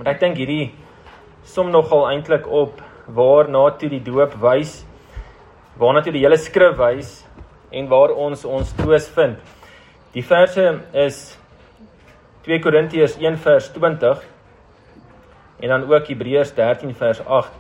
Want ek dink hierdie som nogal eintlik op waarna toe die doop wys, waarna toe die hele skrif wys en waar ons troos vind. Die verse is 2 Korintiërs 1 vers 20 en dan ook Hebreërs 13 vers 8.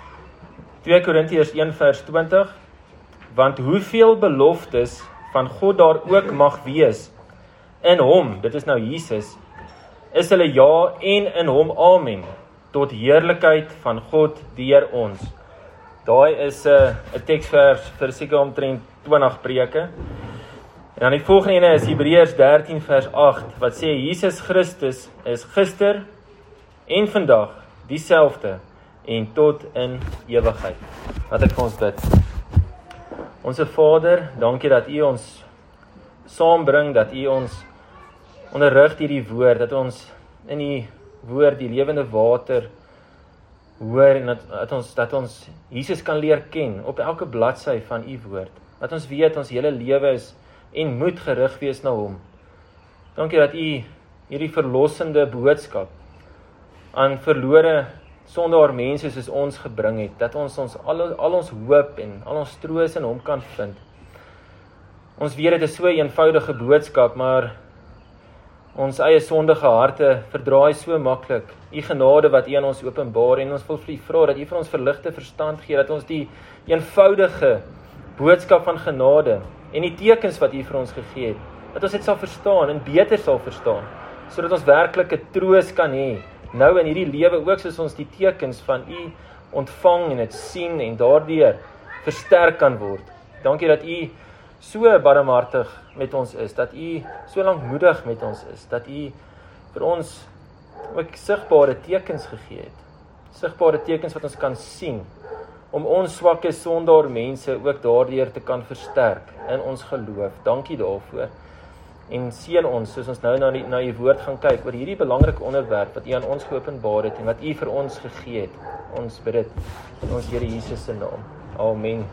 2 Korintiërs 1 vers 20, want hoeveel beloftes van God daar ook mag wees, in hom, dit is nou Jesus, is hulle ja en in hom amen, tot heerlikheid van God deur ons. Daai is 'n teksvers vir seker omtrent 20 preke. En dan die volgende ene is Hebreërs 13 vers 8, wat sê Jesus Christus is gister en vandag dieselfde en tot in ewigheid. Laat ek vir ons bid. Onse Vader, dankie dat U ons saambring, dat U ons onderrig hierdie woord, dat ons in die woord, die lewende water hoor en dat ons Jesus kan leer ken op elke bladsy van U woord. Dat ons weet ons hele lewe is en moet gerig wees na hom. Dankie dat U hierdie verlossende boodskap aan verlore sondaar mense soos ons gebring het, dat ons al ons hoop en al ons troos in hom kan vind. Ons weet dit is so 'n eenvoudige boodskap, maar ons eie sondige harte verdraai so maklik U genade wat U aan ons openbaar, en ons wil vir U vra dat U vir ons verligte verstand gee, dat ons die eenvoudige boodskap van genade en die tekens wat U vir ons gegee het, dat ons dit sal verstaan en beter sal verstaan, sodat ons werklike troos kan hê, nou in hierdie lewe ook, soos ons die tekens van U ontvang en dit sien en daardeur versterk kan word. Dankie dat U so barmhartig met ons is, dat U so lankmoedig met ons is, dat U vir ons ook sigbare tekens gegee het, sigbare tekens wat ons kan sien, om ons swakke sondaar mense ook daardeur te kan versterk in ons geloof. Dankie daarvoor. En seën ons, soos ons nou na U woord gaan kyk, oor hierdie belangrike onderwerp wat U aan ons geopenbaar het en wat U vir ons gegee het. Ons bid dit in ons Here Jesus se naam. Amen.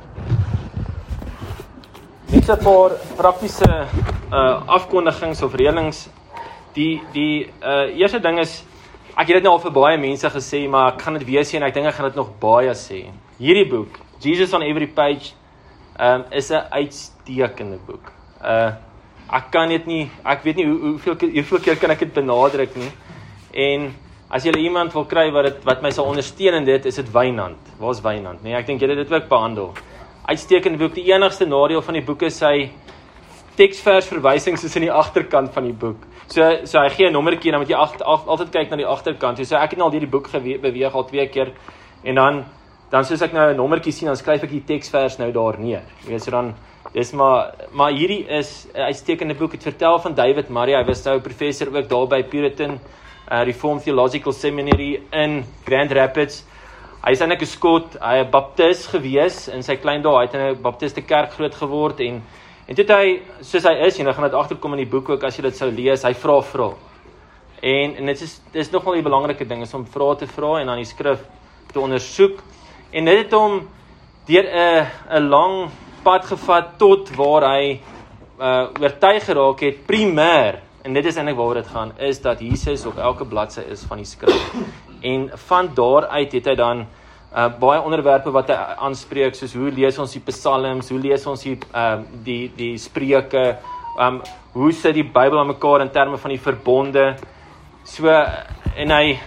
Net 'n paar praktiese afkondigings of reëlings. Die eerste ding is, ek het dit nou al vir baie mense gesê, maar ek gaan dit weer sê en ek dink ek gaan dit nog baie sê. Hierdie boek, Jesus on Every Page, is 'n uitstekende boek. Ek kan dit nie, ek weet nie hoeveel keer kan ek dit benadruk nie. En as jy iemand wil kry wat my sal ondersteun in dit, is dit Wynand. Waar's Wynand? Nee, ek dink jy het dit ook behandel. Uitstekende boek. Die enigste nadeel van die boek is sy teksversverwysings is in die agterkant van die boek. So hy gee 'n nommertjie, dan moet jy altyd kyk na die agterkant. So ek het nou al hierdie boek beweeg al 2 keer, en dan soos ek nou 'n nommertjie sien, dan skryf ek die teksvers nou daar neer. Jy weet, so dan, dis maar hierdie is 'n uitstekende boek. Het vertel van David Murray, hy was nou professor ook daar by Puritan Reformed Theological Seminary in Grand Rapids. Hy is eintlik 'n Skot, hy 'n baptis gewees in sy klein dae, hy het in 'n baptiste kerk groot geword, en toe hy, soos hy is, en dan gaan dit agterkom in die boek ook, as jy dit sou lees, hy vra. En dit is nogal die belangrike ding, is om vrae te vra en dan die skrif te ondersoek. En dit het hom deur 'n lang pad gevat tot waar hy oortuig geraak het, primêr, en dit is eintlik waaroor dit gaan, is dat Jesus op elke bladsy is van die skrif. En van daaruit het hy dan baie onderwerpe wat hy aanspreek, soos hoe lees ons die psalms, hoe lees ons die spreuke, hoe sit die Bybel aan mekaar in terme van die verbonde. So, en hy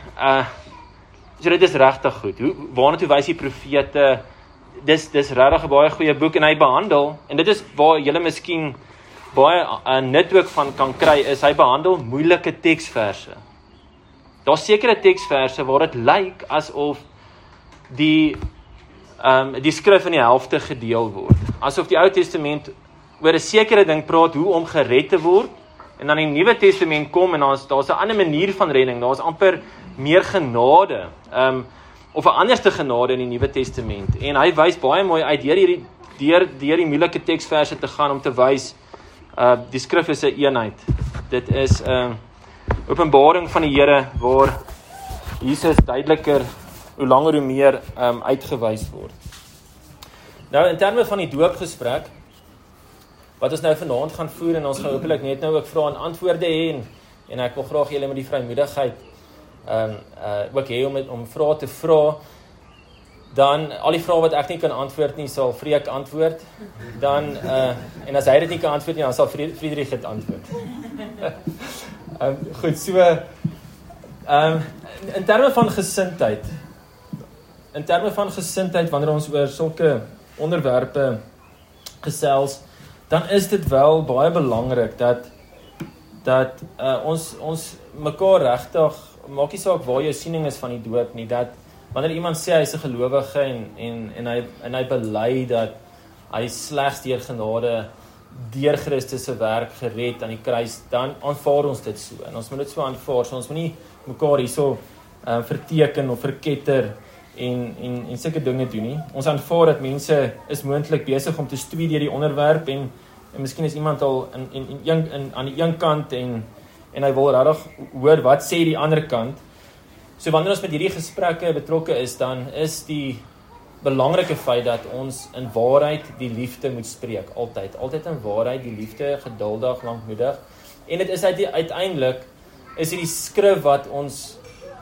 so dit is regtig goed. Waarna toe wys die profete? Dis regtig 'n baie goeie boek, en hy behandel, en dit is waar julle miskien baie nut ook van kan kry, is hy behandel moeilike teksverse. Daar's sekere teksverse waar dit lyk asof die skrif in die helfte gedeel word. Asof die Ou Testament oor 'n sekere ding praat, hoe om gered te word, en dan die Nuwe Testament kom en daar's 'n ander manier van redding. Daar's amper meer genade, of 'n anderste genade in die Nuwe Testament. En hy wys baie mooi uit deur die moeilike teksverse te gaan om te wys die skrif is 'n eenheid. Dit is openbaring van die Here waar Jesus duideliker, hoe langer hoe meer uitgewys word. Nou in terme van die doopgesprek wat ons nou vanaand gaan voer, en ons gaan hopelik net nou ook vrae en antwoorde hê, en ek wil graag julle met die vrymoedigheid ook hê om vrae te vra, dan al die vrae wat ek nie kan antwoord nie, sal Freek antwoord. Dan en as hy dit nie kan antwoord nie, dan sal Friedrich dit antwoord. Goed, so in terme van gesindheid, wanneer ons oor sulke onderwerpe gesels, dan is dit wel baie belangrik dat ons mekaar regtig, maak nie saak waar jou siening is van die doop nie, dat wanneer iemand sê hy is 'n gelowige en hy bely dat hy slegs deur genade deur Christus se werk gered aan die kruis, dan aanvaar ons dit so. En ons moet dit so aanvaar, so ons moet nie mekaar hierso verteken of verketter en sulke dinge doen nie. Ons aanvaar dat mense is moontlik besig om te stoei deur die onderwerp en miskien is iemand al aan die een kant en hy wil regtig hoor wat sê die ander kant. So wanneer ons met hierdie gesprekke betrokke is, dan is die belangrike feit dat ons in waarheid die liefde moet spreek, altyd in waarheid die liefde, geduldig, lankmoedig. En dit is uiteindelik is die skrif wat ons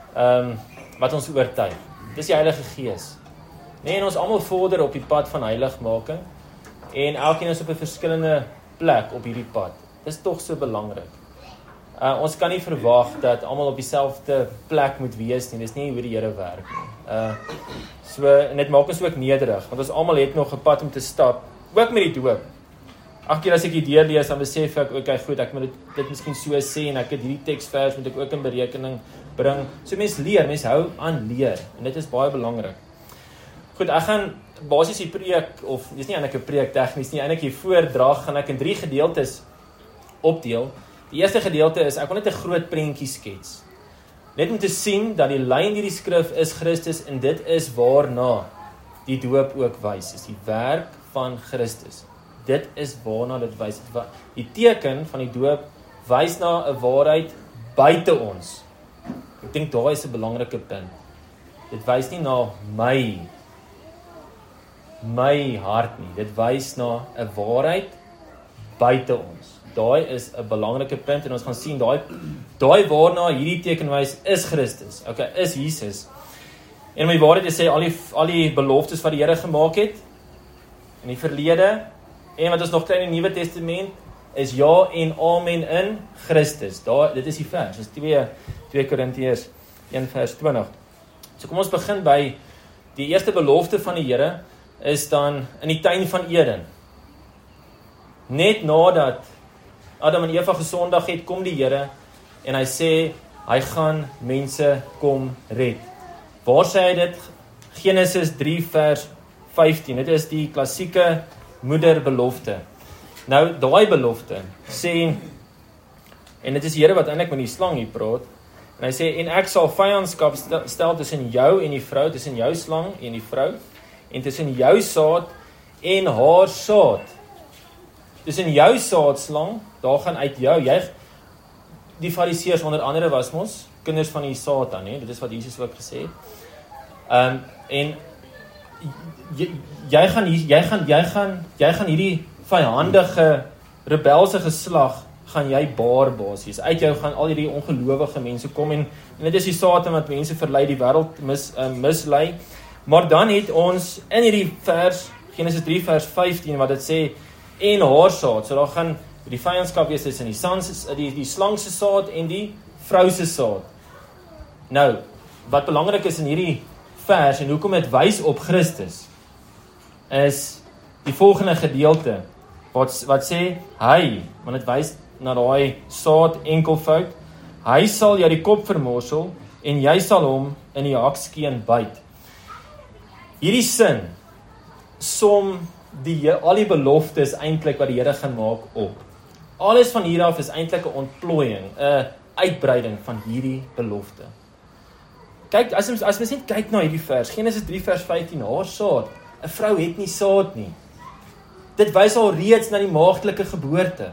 oortuig. Dis die Heilige Gees. En ons almal vorder op die pad van heiligmaking en elkeen is op 'n verskillende plek op hierdie pad. Dis tog so belangrik. Ons kan nie verwag dat almal op dieselfde plek moet wees nie. Dis nie hoe die Here werk nie. So en dit maak ons ook nederig, want ons almal het nog 'n pad om te stap, ook met die doop. Elke keer as ek die deurlees, dan besef ek, okay, goed, ek moet dit miskien so sê en ek het hierdie teksvers moet ek ook in berekening bring. So mens hou aan leer en dit is baie belangrik. Goed, ek gaan basies die preek, of dis nie eintlik 'n preek tegnies nie, eintlik die voordrag gaan ek in 3 gedeeltes opdeel. Die eerste gedeelte is, ek wil net 'n groot prentjie skets. Net om te sien dat die lyn hierdie skrif is Christus en dit is waarna die doop ook wys, is die werk van Christus. Dit is waarna dit wys. Die teken van die doop wys na 'n waarheid buite ons. Ek dink daar is 'n belangrike punt. Dit wys nie na my hart nie. Dit wys na 'n waarheid buite ons. Daai is 'n belangrike punt en ons gaan sien daai waarna hierdie teken wys is Christus. Okay, is Jesus. En om die waarheid te sê, al die beloftes wat die Here gemaak het in die verlede en wat ons nog kry in die Nuwe Testament is ja en amen in Christus. Dit is die vers. Dis 2 Korintiërs 1 vers 20. So kom ons begin by die eerste belofte van die Here is dan in die tuin van Eden. Net nadat Adam en Eva gesondig het, kom die Here en hy sê hy gaan mense kom red. Waar sê hy dit? Genesis 3 vers 15. Dit is die klassieke moederbelofte. Nou, daai belofte sê, en dit is die Here wat eintlik met die slang hier praat, en hy sê, en ek sal vyandskap stel tussen jou en die vrou, tussen jou slang en die vrou, en tussen jou saad en haar saad. Tussen jou saad slang, daar gaan uit jou, die fariseërs onder andere was mos, kinders van die Satan, dit is wat Jesus ook gesê het. En jy gaan hierdie vyhandige, rebelse geslag, gaan jy baar basies. Uit jou gaan al hierdie ongelowige mense kom en dit is die Satan wat mense verlei, die wêreld mislei. Maar dan het ons in hierdie vers, Genesis 3 vers 15, wat dit sê, en haar saad, so daar gaan die vyandskap wees tussen die slang se saad en die vrou se saad. Nou, wat belangrik is in hierdie vers, en hoekom dit wys op Christus, is die volgende gedeelte, wat sê, hy, want dit wys na daai saad enkelvoud, hy sal jou die kop vermorsel, en jy sal hom in die hakskeen byt. Hierdie sin, som al die beloftes eintlik wat die Here gaan maak op. Alles van hier af is eintlik 'n ontplooiing, 'n uitbreiding van hierdie belofte. Kyk, as mens net kyk na hierdie vers, Genesis 3 vers 15, haar saad, 'n vrou het nie saad nie. Dit wys al reeds na die maagdelike geboorte.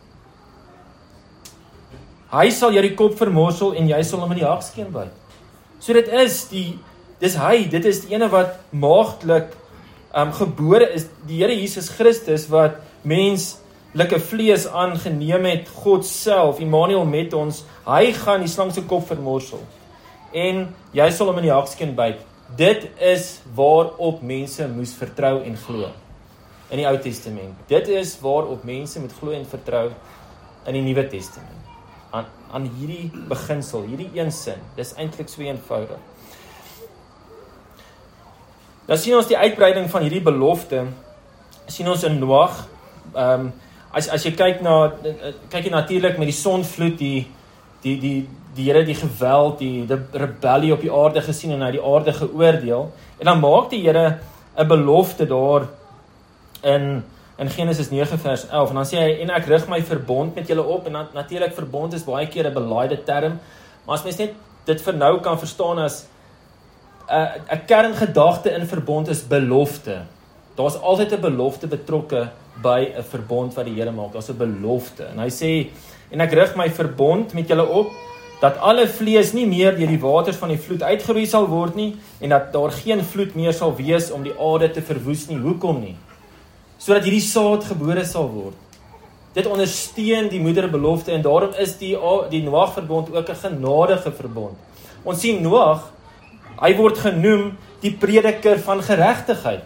Hy sal jou die kop vermorsel en jy sal hom in die hakskeen byt. So dit is dit is die ene wat maagdelik gebore is, die Here Jesus Christus wat menslike vlees aangeneem het, God self, Immanuel met ons, hy gaan die slang se kop vermorsel. en jy sal hom in die hakskeen byt. Dit is waarop mense moes vertrou en glo in die Ou Testament. Dit is waarop mense moet glo en vertrou in die Nuwe Testament. Aan hierdie beginsel, hierdie een sin. Dis eintlik so eenvoudig. Dan sien ons die uitbreiding van hierdie belofte, sien ons in Noag. As jy kyk jy natuurlik met die sonvloed, die Here die geweld, die rebellie op die aarde gesien en hy die aarde geoordeel. En dan maak die Here 'n belofte daar in Genesis 9 vers 11. En dan sê hy, en ek rig my verbond met julle op. En dan, natuurlik verbond is baie keer 'n belaaide term, maar as mens net dit vir nou kan verstaan as 'n kerngedagte in verbond is belofte. Daar's altyd 'n belofte betrokke by 'n verbond wat die Here maak. Daar's 'n belofte. En hy sê, en ek rig my verbond met julle op, dat alle vlees nie meer deur die waters van die vloed uitgeroei sal word nie, en dat daar geen vloed meer sal wees om die aarde te verwoes nie. Hoekom nie? Sodat hierdie saad gebore sal word. Dit ondersteun die moederbelofte, en daarom is die Noag verbond ook 'n genadige verbond. Ons sien Noag, hy word genoem die prediker van geregtigheid.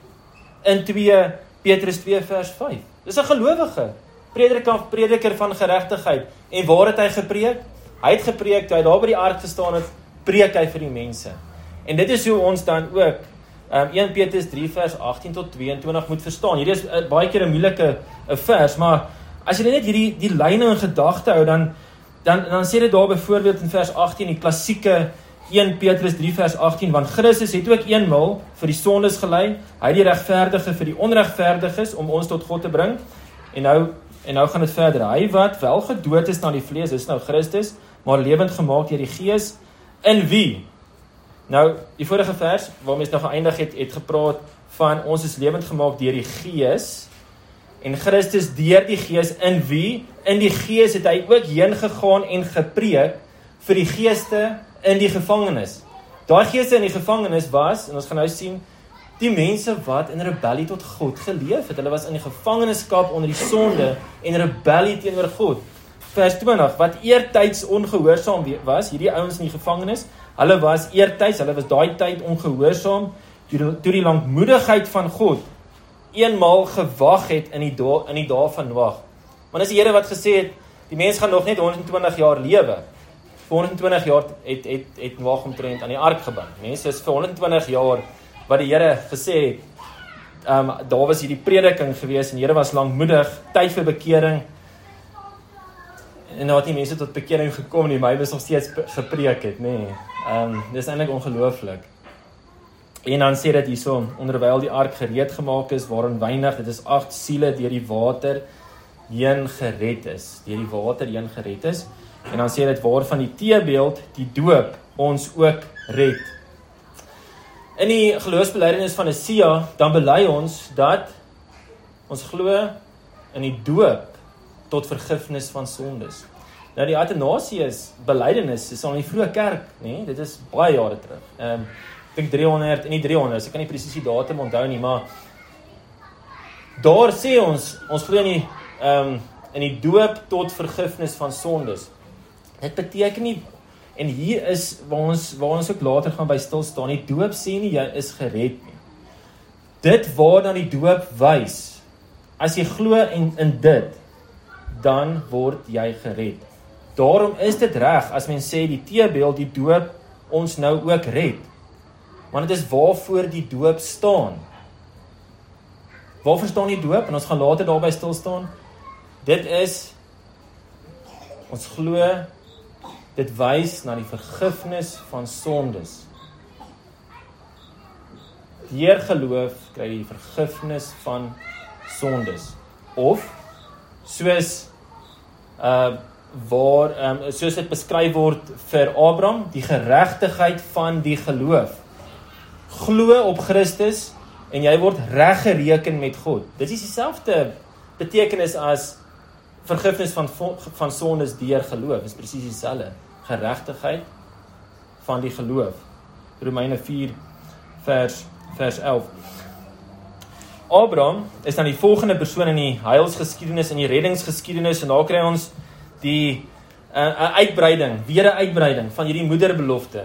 In 2 Petrus 2 vers 5. Dis 'n gelowige prediker van geregtigheid. En waar het hy gepreek? Hy het gepreek, toe hy daar by die ark gestaan het, preek hy vir die mense. En dit is hoe ons dan ook 1 Petrus 3 vers 18 tot 22 moet verstaan. Hierdie is baie keer 'n moeilike vers, maar as jy net die lyne in gedagte hou, dan sê dit daar byvoorbeeld in vers 18, die klassieke 1 Petrus 3 vers 18, want Christus het ook eenmaal vir die sondes gelei, hy die regverdige vir die onregverdiges, om ons tot God te bring, en nou gaan dit verder, hy wat wel gedood is na die vlees, is nou Christus, maar lewend gemaak deur die Gees, in wie? Nou, die vorige vers, waarmee ons nou geëindig het gepraat van, ons is lewend gemaak deur die Gees, en Christus deur die Gees, in wie? In die Gees het hy ook heen gegaan en gepreek, vir die geeste in die gevangenis. Daai geeste in die gevangenis was, en ons gaan nou sien, die mense wat in rebellie tot God geleef het. Hulle was in die gevangenskap onder die sonde en rebellie teenoor God. Vers 20, wat eertyds ongehoorsaam was, hierdie ouens in die gevangenis, hulle was eertyds, hulle was daai tyd ongehoorsaam, toe die lankmoedigheid van God eenmaal gewag het in die dae van Noag. Want dis die Here wat gesê het, die mens gaan nog net 120 jaar lewe. Vir 120 jaar het Noag omtrent aan die ark gebou. Mense is vir 120 jaar wat die Here gesê het, daar was hierdie prediking gewees, en die Here was lankmoedig, tyd vir bekering, en nou het die mense tot bekering gekom, en die Bybel is nog steeds gepreek het, nee. Dis eintlik ongelooflik. En dan sê dit hierso, onderwyl die ark gereed gemaak is, waarin weinig, dit is 8 siele deur die water heen gered is. Deur die water heen gered is. En dan sê dit, waarvan die teebeeld, die doop, ons ook red. In die geloofsbelijdenis van Nicea, dan bely ons dat ons glo in die doop tot vergifnis van sondes. Nou die Athanasius belydenis is al in die vroeë kerk, nee, dit is baie jare terug. Ek dink 300, en nie 300, ek kan nie presies die datum onthou nie, maar daar sê ons glo in die doop tot vergifnis van sondes. Dit beteken nie, en hier is waar ons ook later gaan by stil staan, die doop sê nie, jy is gered nie. Dit waar dan die doop wys, as jy glo in dit, dan word jy gered. Daarom is dit reg, as mens sê, die teebeeld, die doop, ons nou ook red. Want dit is waarvoor die doop staan. Waarvoor staan die doop? En ons gaan later daarby stil staan. Dit is, ons glo, dit wys na die vergifnis van sondes. Deur geloof kry jy die vergifnis van sondes. Of, soos dit beskryf word vir Abraham, die geregtigheid van die geloof. Glo op Christus, en jy word reggereken met God. Dit is dieselfde betekenis as vergifnis van sondes deur geloof. Dit is presies dieselfde. Geregtigheid van die geloof. Romeine 4 vers 11. Abraham is dan die volgende persoon in die heilsgeskiedenis, in die reddingsgeskiedenis, en daar kry ons die 'n uitbreiding, weer 'n uitbreiding van hierdie moederbelofte,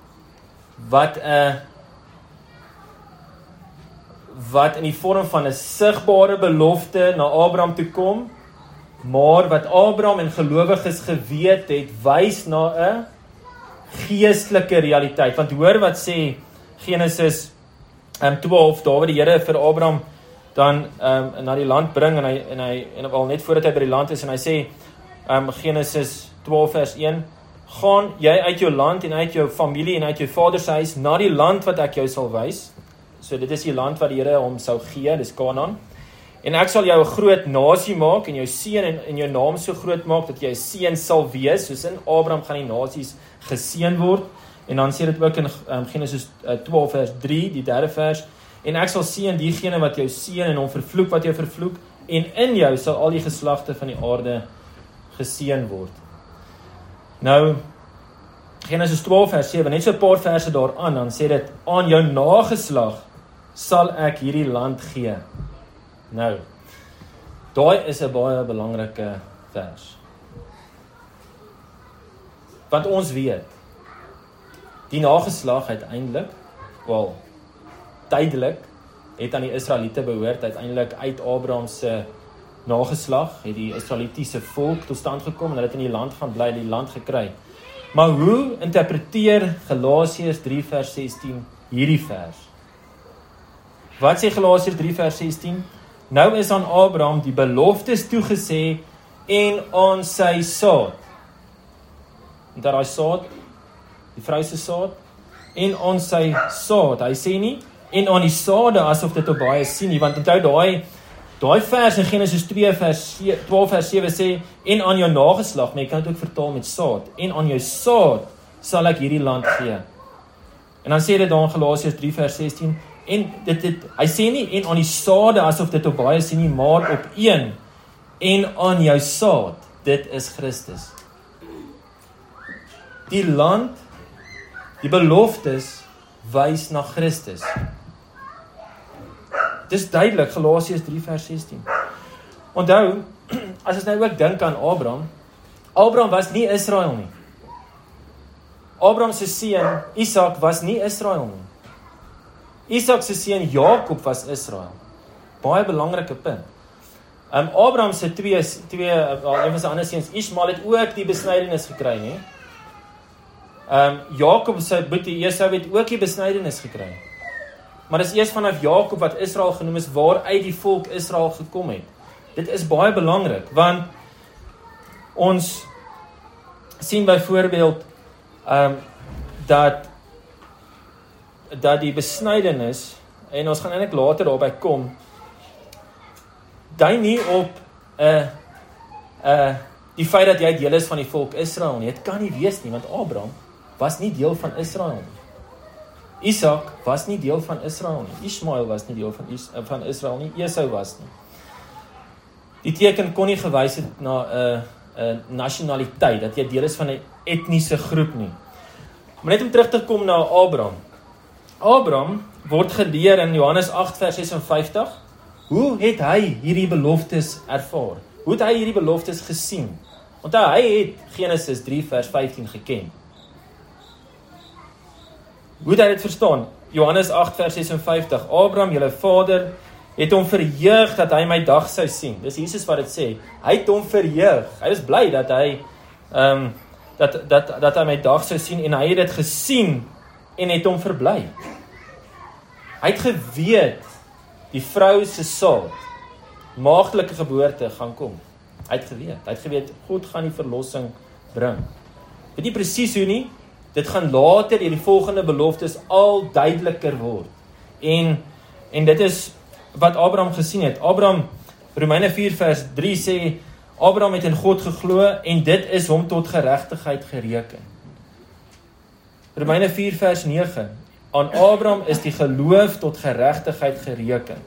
wat in die vorm van 'n sigbare belofte na Abraham toe kom, maar wat Abraham en gelowiges geweet het, wys na 'n geestelike realiteit. Want hoor wat sê Genesis 12, daar waar die Here vir Abraham dan na die land bring, en al net voordat hy by die land is, en hy sê, Genesis 12 vers 1, gaan jy uit jou land en uit jou familie en uit jou vader se huis na die land wat ek jou sal wys. So dit is die land wat die Here hom sou gee, dis Kanaan. En ek sal jou 'n groot nasie maak en jou seun en jou naam so groot maak dat jy 'n seun sal wees. Soos in Abraham gaan die nasies geseën word. En dan sê dit ook in Genesis 12 vers 3, die derde vers, en ek sal seën diegene wat jou seën en hom vervloek wat jou vervloek, en in jou sal al die geslagte van die aarde geseën word. Nou, Genesis 12 vers 7, net so 'n paar verse daaraan, dan sê dit, aan jou nageslag sal ek hierdie land gee. Nou, daai is 'n baie belangrike vers. Want ons weet, die nageslag uiteindelik, tydelik, het aan die Israeliete behoort, uiteindelik uit Abraham se nageslag, het die Israelitiese volk tot stand gekom, en hulle het in die land gaan bly, die land gekry. Maar hoe interpreteer Galasiërs 3 vers 16 hierdie vers? Wat sê Galasiërs 3 vers 16? Nou is aan Abraham die beloftes toegesê en aan sy saad. En daai saad, die vrou se saad, en aan sy saad. Hy sê nie, en aan die saade asof dit op baie sien nie, want onthou daai vers in Genesis 12 vers 7 sê, en aan jou nageslag, maar jy kan dit ook vertaal met saad, en aan jou saad sal ek hierdie land gee. En dan sê dit daar in Galasiërs 3 vers 16, en hy sê nie, en aan die saade asof dit op baie sien nie, maar op een, en aan jou saad, dit is Christus. Die land, die beloftes, wys na Christus. Dis duidelik, Galasiërs 3 vers 16. Onthou, as ons nou ook dink aan Abraham was nie Israel nie. Abraham se seun, Isak, was nie Israel nie. Isak se seun, Jakob, was Israel. Baie belangrike punt. Abraham se een van sy ander seuns, Ismael, het ook die besnydenis gekry, nie? Jakob se boetie Esau het ook die besnydenis gekry. Maar dis eers vanaf Jakob wat Israel genoem is, waaruit die volk Israel gekom het. Dit is baie belangrik, want ons sien byvoorbeeld dat die besnydenis, en ons gaan eintlik later daarby kom, dui nie op die feit dat jy deel is van die volk Israel nie. Het kan nie wees nie, want Abraham was nie deel van Israel nie. Isak was nie deel van Israel nie. Ismael was nie deel van Israel nie. Esau was nie. Die teken kon nie gewys het na 'n nasionaliteit, dat jy deel is van 'n etniese groep nie. Maar net om terug te kom na Abraham. Abraham word geleer in Johannes 8 vers 56. Hoe het hy hierdie beloftes ervaar? Hoe het hy hierdie beloftes gesien? Want hy het Genesis 3 vers 15 geken. Hoe het hy dit verstaan? Johannes 8 vers 56. Abraham, julle vader, het hom verheug dat hy my dag sou sien. Dis Jesus wat dit sê. Hy het hom verheug. Hy was bly dat hy dat hy my dag sou sien, en hy het dit gesien en het hom verbly. Hy het geweet die vrou se saad, maagdelike geboorte gaan kom. Hy het geweet God gaan die verlossing bring. Weet nie presies hoe nie. Dit gaan later in die volgende beloftes al duideliker word. En dit is wat Abraham gesien het. Romeine 4 vers 3 sê, Abraham het in God geglo en dit is hom tot geregtigheid gereken. Romeine 4 vers 9, aan Abraham is die geloof tot geregtigheid gereken.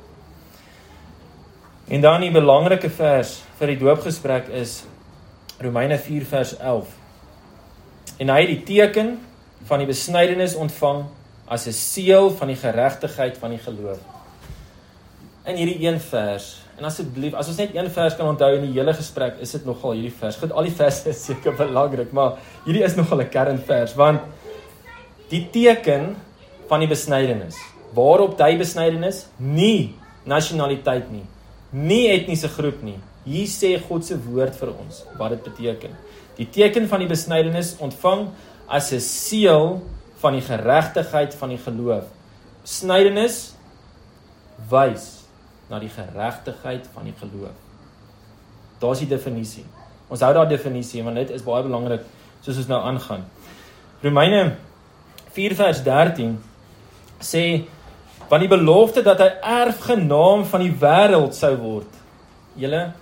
En dan die belangrike vers vir die doopgesprek is Romeine 4 vers 11. En hy het die teken van die besnydenis ontvang as 'n seël van die geregtigheid van die geloof. In hierdie een vers, En asseblief, as ons net een vers kan onthou in die hele gesprek, is dit nogal hierdie vers. Goed, al die verse is seker belangrik, maar hierdie is nogal 'n kernvers, want die teken van die besnydenis, waarop dui besnydenis? Nie nasionaliteit nie, nie etniese groep nie. Hier sê God se woord vir ons wat dit beteken. Die teken van die besnydenis ontvang as 'n seël van die geregtigheid van die geloof. Besnydenis wys na die geregtigheid van die geloof. Daar is die definisie. Ons hou daar definisie, want dit is baie belangrik soos ons nou aangaan. Romeine 4 vers 13 sê, want die belofte dat hy erfgenaam van die wêreld sou word. Julle,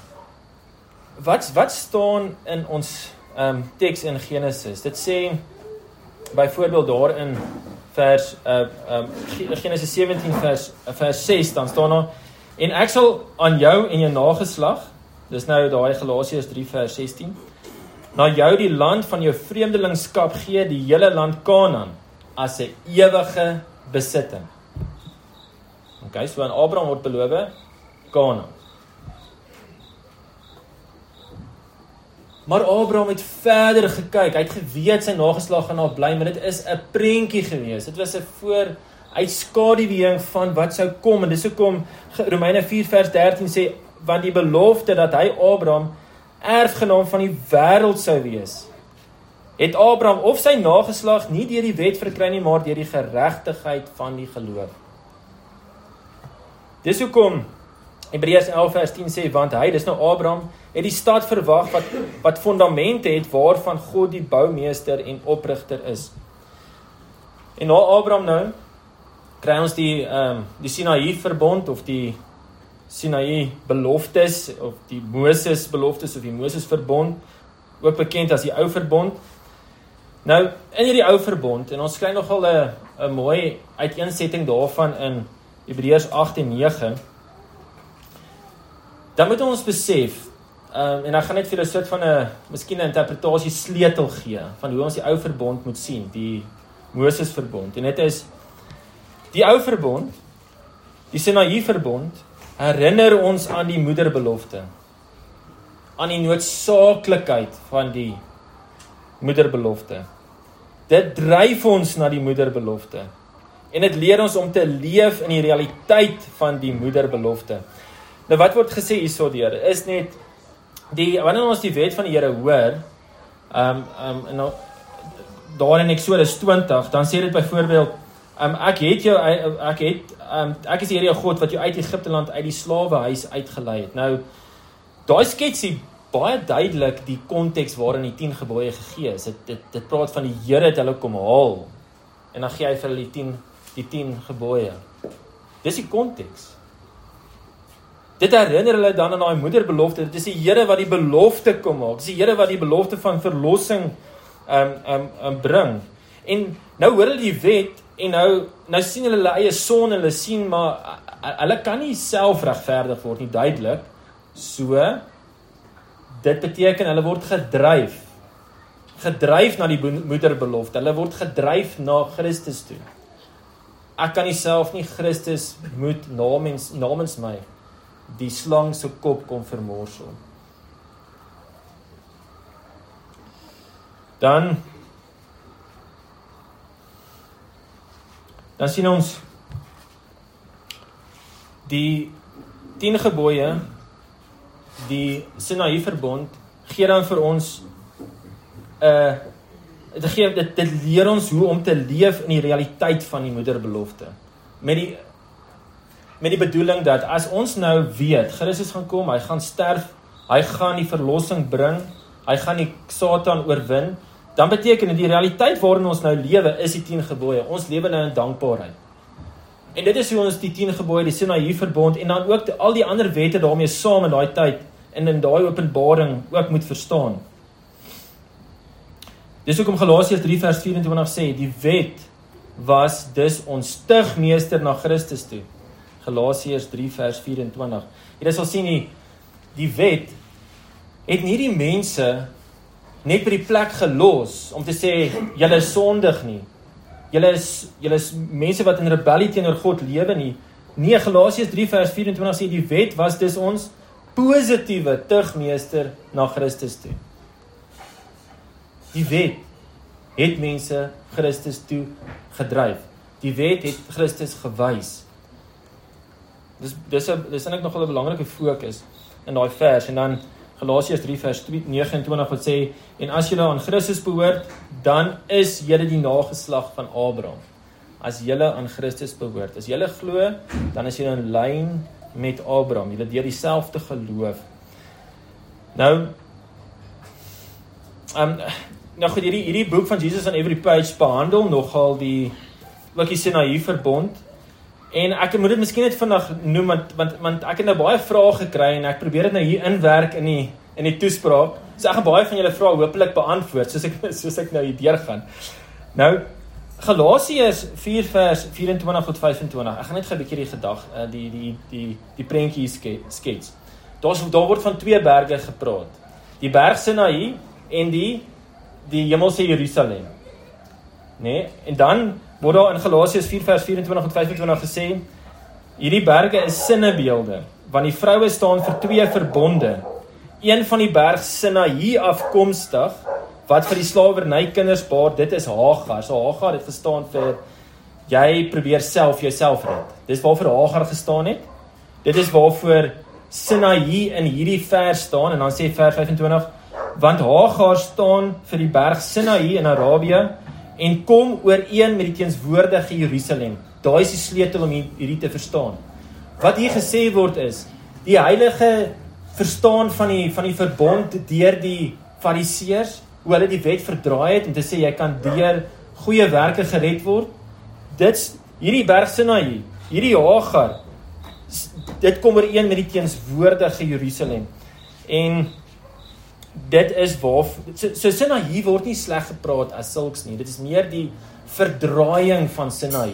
wat staan in ons teks in Genesis? Dit sê, byvoorbeeld daar in vers Genesis 17 vers 6, dan staan daar, en ek sal aan jou en jou nageslag, dis nou daai Galasiërs 3 vers 16, na jou die land van jou vreemdelingskap gee, die hele land Kanaan, as 'n ewige besitting. Okay, so aan Abraham word beloof Kanaan. Maar Abraham het verder gekyk, hy het geweet sy nageslag gaan daar bly, maar dit is 'n prentjie gewees. Dit was 'n vooruitskaduwing van wat sou kom, en dis hoekom Romeine 4 vers 13 sê, want die belofte dat hy Abraham erfgenaam van die wêreld sou wees, het Abraham of sy nageslag nie deur die wet verkry nie, maar deur die geregtigheid van die geloof. Dis hoekom Hebreërs 11 vers 10 sê, want hy, dis nou Abraham, het die stad verwag wat fondamente het, waarvan God die boumeester en oprigter is. En na Abraham nou, kry ons die Sinaï verbond, of die Sinaï beloftes, of die Moses beloftes, of die Moses verbond, ook bekend as die ou verbond. Nou, in hierdie ou verbond, en ons kry nogal 'n mooi uiteensetting daarvan in Hebreërs 8 en 9, dan moet ons besef, en ek gaan net vir julle 'n soort van miskien 'n interpretasie sleutel gee, van hoe ons die ou verbond moet sien, die Moses verbond. En dit is, die ou verbond, die Sinaï verbond, herinner ons aan die moederbelofte, aan die noodsaaklikheid van die moederbelofte. Dit dryf ons na die moederbelofte, en dit leer ons om te leef in die realiteit van die moederbelofte. Nou wat word gesê hierso deur, is net, wanneer ons die wet van die Here hoor, daar in Eksodus 20, dan sê dit byvoorbeeld, ek is die Here jou God, wat jou uit Egipte land, uit die slawehuis uitgelei het. Nou, daai sketsie baie duidelik die konteks waarin die 10 gebooie gegee is. Dit praat van die Here het hulle kom haal, en dan gee hy vir hulle die 10 gebooie. Dis die konteks. Dit herinner hulle dan aan daai moederbelofte. Dit is die Here wat die belofte kom maak. Dit is die Here wat die belofte van verlossing bring. En nou hoor hulle die wet, en nou sien hulle eie sonde, hulle sien, maar hulle kan nie self regverdig word nie, duidelik. So, dit beteken hulle word gedryf na die moederbelofte, hulle word gedryf na Christus toe. Ek kan nie self nie, Christus moet namens my die slang se kop kom vermorsel. Dan sien ons die 10 gebooie, die Sinaï verbond, gee dan vir ons dit leer ons hoe om te leef in die realiteit van die moederbelofte. Met die bedoeling dat as ons nou weet, Christus gaan kom, hy gaan sterf, hy gaan die verlossing bring, hy gaan die Satan oorwin, dan beteken die realiteit waarin ons nou lewe, is die 10 gebooie. Ons lewe nou in dankbaarheid. En dit is hoe ons die 10 gebooie, die Sinaï verbond, en dan ook al die ander wette daarmee saam in daai tyd, en in daai openbaring ook moet verstaan. Dis hoekom Galasiërs 3 vers 24 sê, die wet was dus ons stigmeester na Christus toe. Galasiërs 3 vers 24. Jy sal sien, die wet het nie die mense net by die plek gelos, om te sê, julle is sondig nie. Julle is mense wat in rebellie teenoor God lewe nie. Nee, Galasiërs 3 vers 24 sê die wet was dus ons positiewe tugmeester na Christus toe. Die wet het mense Christus toe gedryf. Die wet het Christus gewys. Dis eintlik nogal 'n belangrike fokus in daai vers. En dan Galasiërs 3 vers 29 wat sê, en as julle aan Christus behoort, dan is julle die nageslag van Abraham. As julle aan Christus behoort, as julle glo, dan is julle in lyn met Abraham. Julle deur dieselfde geloof. Nou goed, hierdie boek van Jesus on Every Page behandel nogal die Sinaï verbond. En ek moet dit miskien net vandag noem, want ek het nou baie vrae gekry, en ek probeer dit nou hier inwerk in die toespraak. So ek gaan baie van julle vrae hopelik beantwoord, soos ek nou hier deurgaan. Nou, Galasiërs 4 vers 24 tot 25, ek gaan net 'n bietjie die prentjie skets. Daar word van twee berge gepraat. Die berg Sinaï en die hemelse Jerusalem. Nee, en dan word daar in Galasiërs 4 vers 24 tot 25 gesê, hierdie berge is sinnebeelde, want die vroue staan vir twee verbonde. Een van die berg Sinaï afkomstig, wat vir die slawerny kinders baar, dit is Hagar. So Hagar het gestaan vir, jy probeer jouself red. Dis waarvoor Hagar gestaan het. Dit is waarvoor Sinaï in hierdie vers staan, en dan sê vers 25, want Hagar staan vir die berg Sinaï in Arabië, en kom ooreen met die teenswoordige Jerusalem. Daai is die sleutel om hierdie te verstaan. Wat hier gesê word is, die heilige verstaan van die verbond deur die fariseërs, hoe hulle die wet verdraai het, en te sê, jy kan deur goeie werke gered word. Hierdie berg Sinaï, hierdie Hagar, dit kom ooreen met die teenswoordige Jerusalem. En dit is so Sinaï word nie sleg gepraat as sulks nie. Dit is meer die verdraaiing van Sinaï.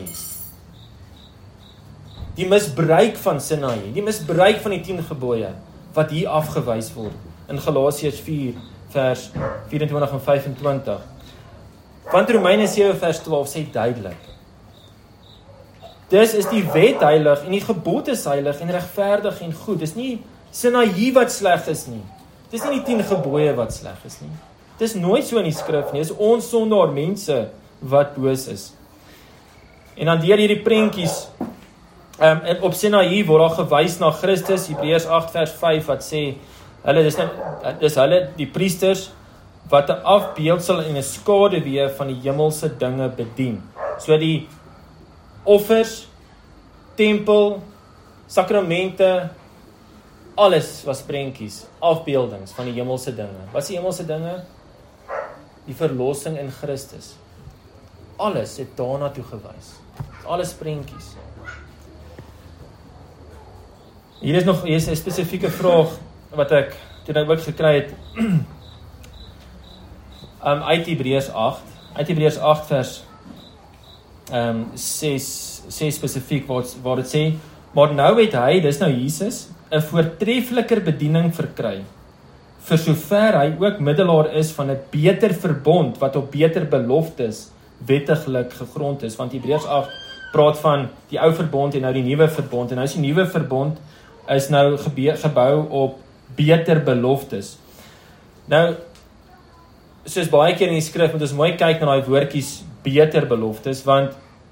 Die misbruik van Sinaï, die misbruik van die 10 gebooie, wat hier afgewys word in Galasiërs 4 vers 24 en 25. Want Romeine 7 vers 12 sê duidelik, dis is die wet heilig en die gebod is heilig en regverdig en goed. Dis nie Sinaï wat sleg is nie. Dis nie die 10 gebooie wat sleg is nie. Dis nooit so in die skrif nie. Dis ons sondaar mense wat boos is. En dan deur hierdie prentjies op Sinaï word daar gewys na Christus, Hebreërs 8 vers 5 wat sê, dis hulle die priesters wat 'n afbeeldsel en 'n skaduwee van die hemelse dinge bedien. So die offers, tempel, sakramente, alles was prentjies, afbeeldings van die hemelse dinge. Wat is die hemelse dinge? Die verlossing in Christus. Alles het daarna toe gewys. Alles prentjies. Hier is 'n spesifieke vraag wat ek toe nou ook gekry het uit Hebreërs 8. Uit Hebreërs 8 vers 6 spesifiek waar dit sê, maar nou het hy, dis nou Jesus, 'n voortreffeliker bediening verkry, vir sover hy ook middelaar is van 'n beter verbond, wat op beter beloftes wettiglik gegrond is, want Hebreërs 8 praat van die ou verbond en nou die nuwe verbond, en nou is die nuwe verbond is nou gebou op beter beloftes. Nou, soos baie keer in die skrif, moet ons mooi kyk na die woordjies beter beloftes, want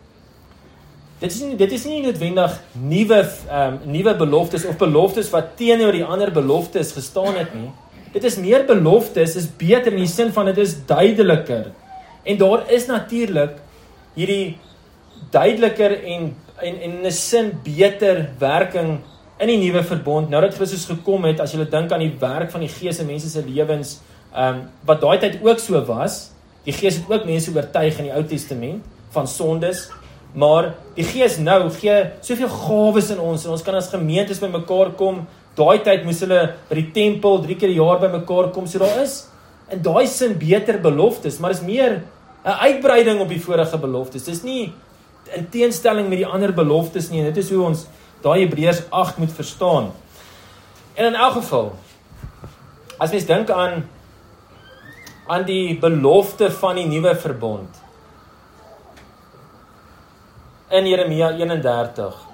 dit is nie noodwendig nuwe beloftes, of beloftes wat teenoor die ander beloftes gestaan het nie. Dit is meer beloftes, is beter in die sin van dit is duideliker. En daar is natuurlik hierdie duideliker en in 'n sin beter werking in die nuwe verbond, nou dat Christus gekom het, as jy dink aan die werk van die Gees in mense se lewens, wat daai tyd ook so was, die Gees het ook mense oortuig in die Ou Testament, van sondes, maar die Gees nou gee soveel gawes in ons, en ons kan as gemeentes by mekaar kom. Daai tyd moes hulle by die tempel 3 keer die jaar by mekaar kom, so daar is in daai sin beter beloftes, maar is meer 'n uitbreiding op die vorige beloftes. Dis nie in teenstelling met die ander beloftes nie, en dit is hoe ons daai Hebreërs 8 moet verstaan. En in elk geval, as mens dink aan die belofte van die nuwe verbond, in Jeremia 31,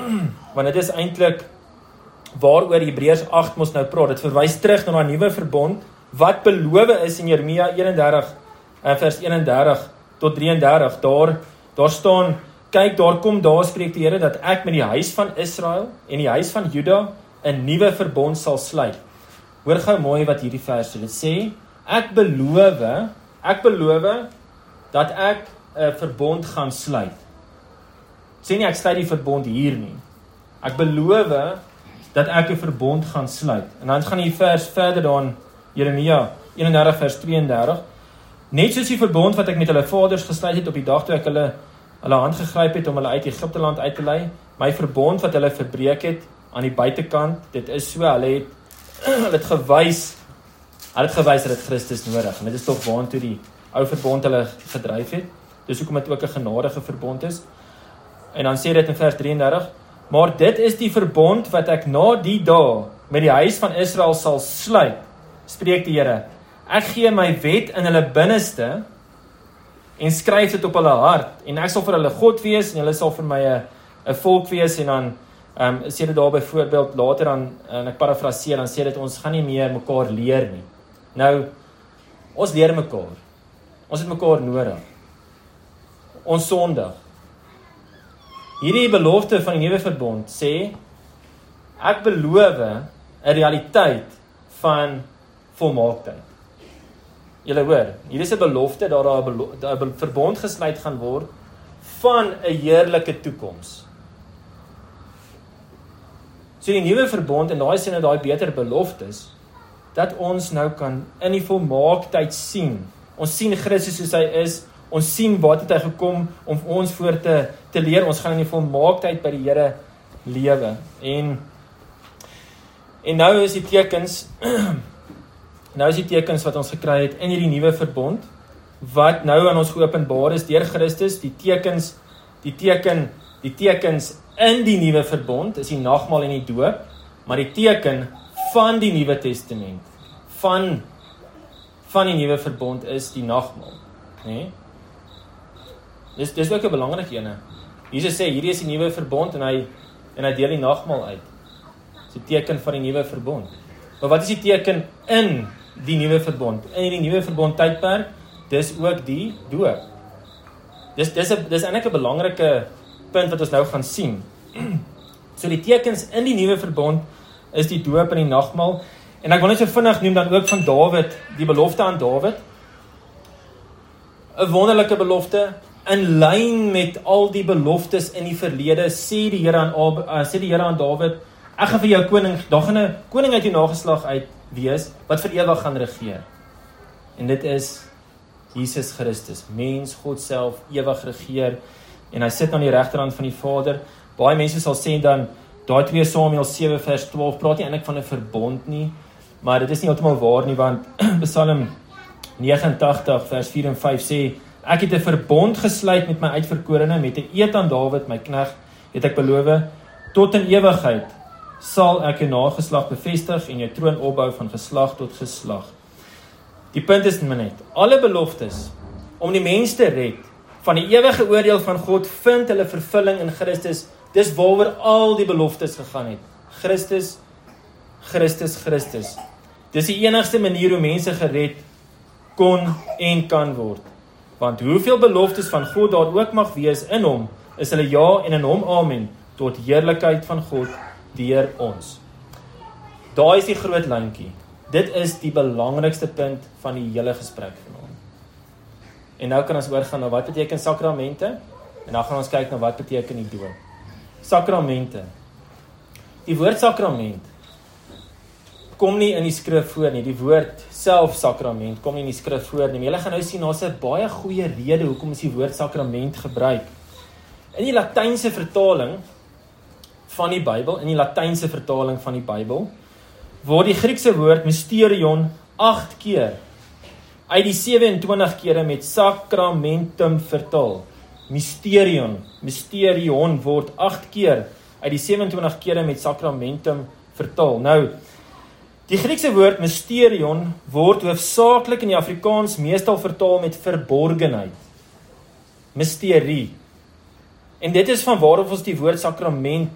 Want dit is eintlik waaroor Hebreërs 8 mos nou praat. Dit verwys terug na 'n nuwe verbond wat beloof is in Jeremia 31 vers 31 tot 33. Daar staan, kyk, daar spreek die Here dat ek met die huis van Israel en die huis van Juda 'n nuwe verbond sal sluit. Hoor gou mooi wat hierdie vers sê. Dit sê, ek beloof dat ek 'n verbond gaan sluit. Sê nie ek sluit die verbond hier nie. Ek beloof dat ek 'n verbond gaan sluit. En dan gaan die vers verder dan Jeremia 31 vers 32. Net soos die verbond wat ek met hulle vaders gesluit het op die dag toe ek hulle hand gegryp het om hulle uit Egipte land uit te lei, my verbond wat hulle verbreek het aan die buitekant, dit is so, hulle het gewys dat dit Christus nodig, en dit is tog waantoe die ou verbond hulle gedryf het. Dis hoekom dit ook 'n genadige verbond is. En dan sê dit in vers 33, maar dit is die verbond wat ek na die dae met die huis van Israel sal sluit, spreek die Here. Ek gee my wet in hulle binneste en skryf dit op hulle hart, en ek sal vir hulle God wees, en hulle sal vir my 'n volk wees, en dan sê dit daar byvoorbeeld later dan, en ek parafraseer, dan sê dit ons gaan nie meer mekaar leer nie. Nou, ons leer mekaar. Ons het mekaar nodig. Ons sondig. Hierdie belofte van die nuwe verbond sê, ek beloof 'n realiteit van volmaaktheid. Julle hoor, hier is 'n belofte dat daar 'n verbond gesluit gaan word van 'n heerlike toekoms. So die nuwe verbond en daai sin en daai beter beloftes, dat ons nou kan in die volmaaktheid sien. Ons sien Christus soos hy is, ons sien wat het hy gekom om ons voor te leer, ons gaan in die volmaaktheid by die Here lewe. En nou is die tekens wat ons gekry het in hierdie nuwe verbond, wat nou aan ons geopenbaar is deur Christus, die tekens in die nuwe verbond is die nagmaal en die doop, maar die teken van die Nuwe Testament, van die nuwe verbond is die nagmaal, nee? Dis ook 'n belangrike ene. Jesus sê hierdie is die nuwe verbond en hy deel die nagmaal uit. Dis 'n teken van die nuwe verbond. Maar wat is die teken in die nuwe verbond? In die nuwe verbond tydperk, dis ook die doop. Dis eintlik 'n belangrike punt wat ons nou gaan sien. So die tekens in die nuwe verbond is die doop en die nagmaal. En ek wil net so vinnig noem dan ook van Dawid, die belofte aan Dawid. 'n wonderlike belofte, in lyn met al die beloftes in die verlede, sê die Here aan Dawid, ek gaan vir jou koning, daar gaan 'n koning uit jou nageslag uit wees, wat vir ewig gaan regeer. En dit is Jesus Christus, mens, God self, ewig regeer, en hy sit aan die regterhand van die Vader. Baie mense sal sê dan, daai 2 Samuel 7 vers 12, praat nie eintlik van 'n verbond nie, maar dit is nie heeltemal waar nie, want Psalm 89 vers 4 en 5 sê, ek het 'n verbond gesluit met my uitverkorene, met 'n eed aan Dawid, my knegt, het ek beloof, tot in ewigheid sal ek jou nageslag bevestig en jou troon opbou van geslag tot geslag. Die punt is net, alle beloftes om die mens te red van die ewige oordeel van God vind hulle vervulling in Christus. Dis waaroor al die beloftes gegaan het. Christus. Dis die enigste manier hoe mense gered kon en kan word. Want hoeveel beloftes van God daar ook mag wees in hom, is hulle ja en in hom amen, tot heerlikheid van God deur ons. Daai is die groot lyntjie. Dit is die belangrikste punt van die hele gesprek vanaand. En nou kan ons oorgaan na wat beteken sakramente, en dan gaan ons kyk na wat beteken die doop. Sakramente. Die woord sakrament kom nie in die skrif voor nie. Die woord self sakrament kom nie in die skrif voor nie. Maar julle gaan nou sien, daar's 'n baie goeie rede hoekom ons die woord sakrament gebruik. In die Latynse vertaling van die Bybel, word die Griekse woord mysterion 8 keer uit die 27 kere met sakramentum vertaal. Mysterion word 8 keer uit die 27 kere met sakramentum vertaal. Nou, die Griekse woord mysterion word hoofsaaklik in die Afrikaans meestal vertaal met verborgenheid. Mysterie. En dit is van waarof ons die woord sakrament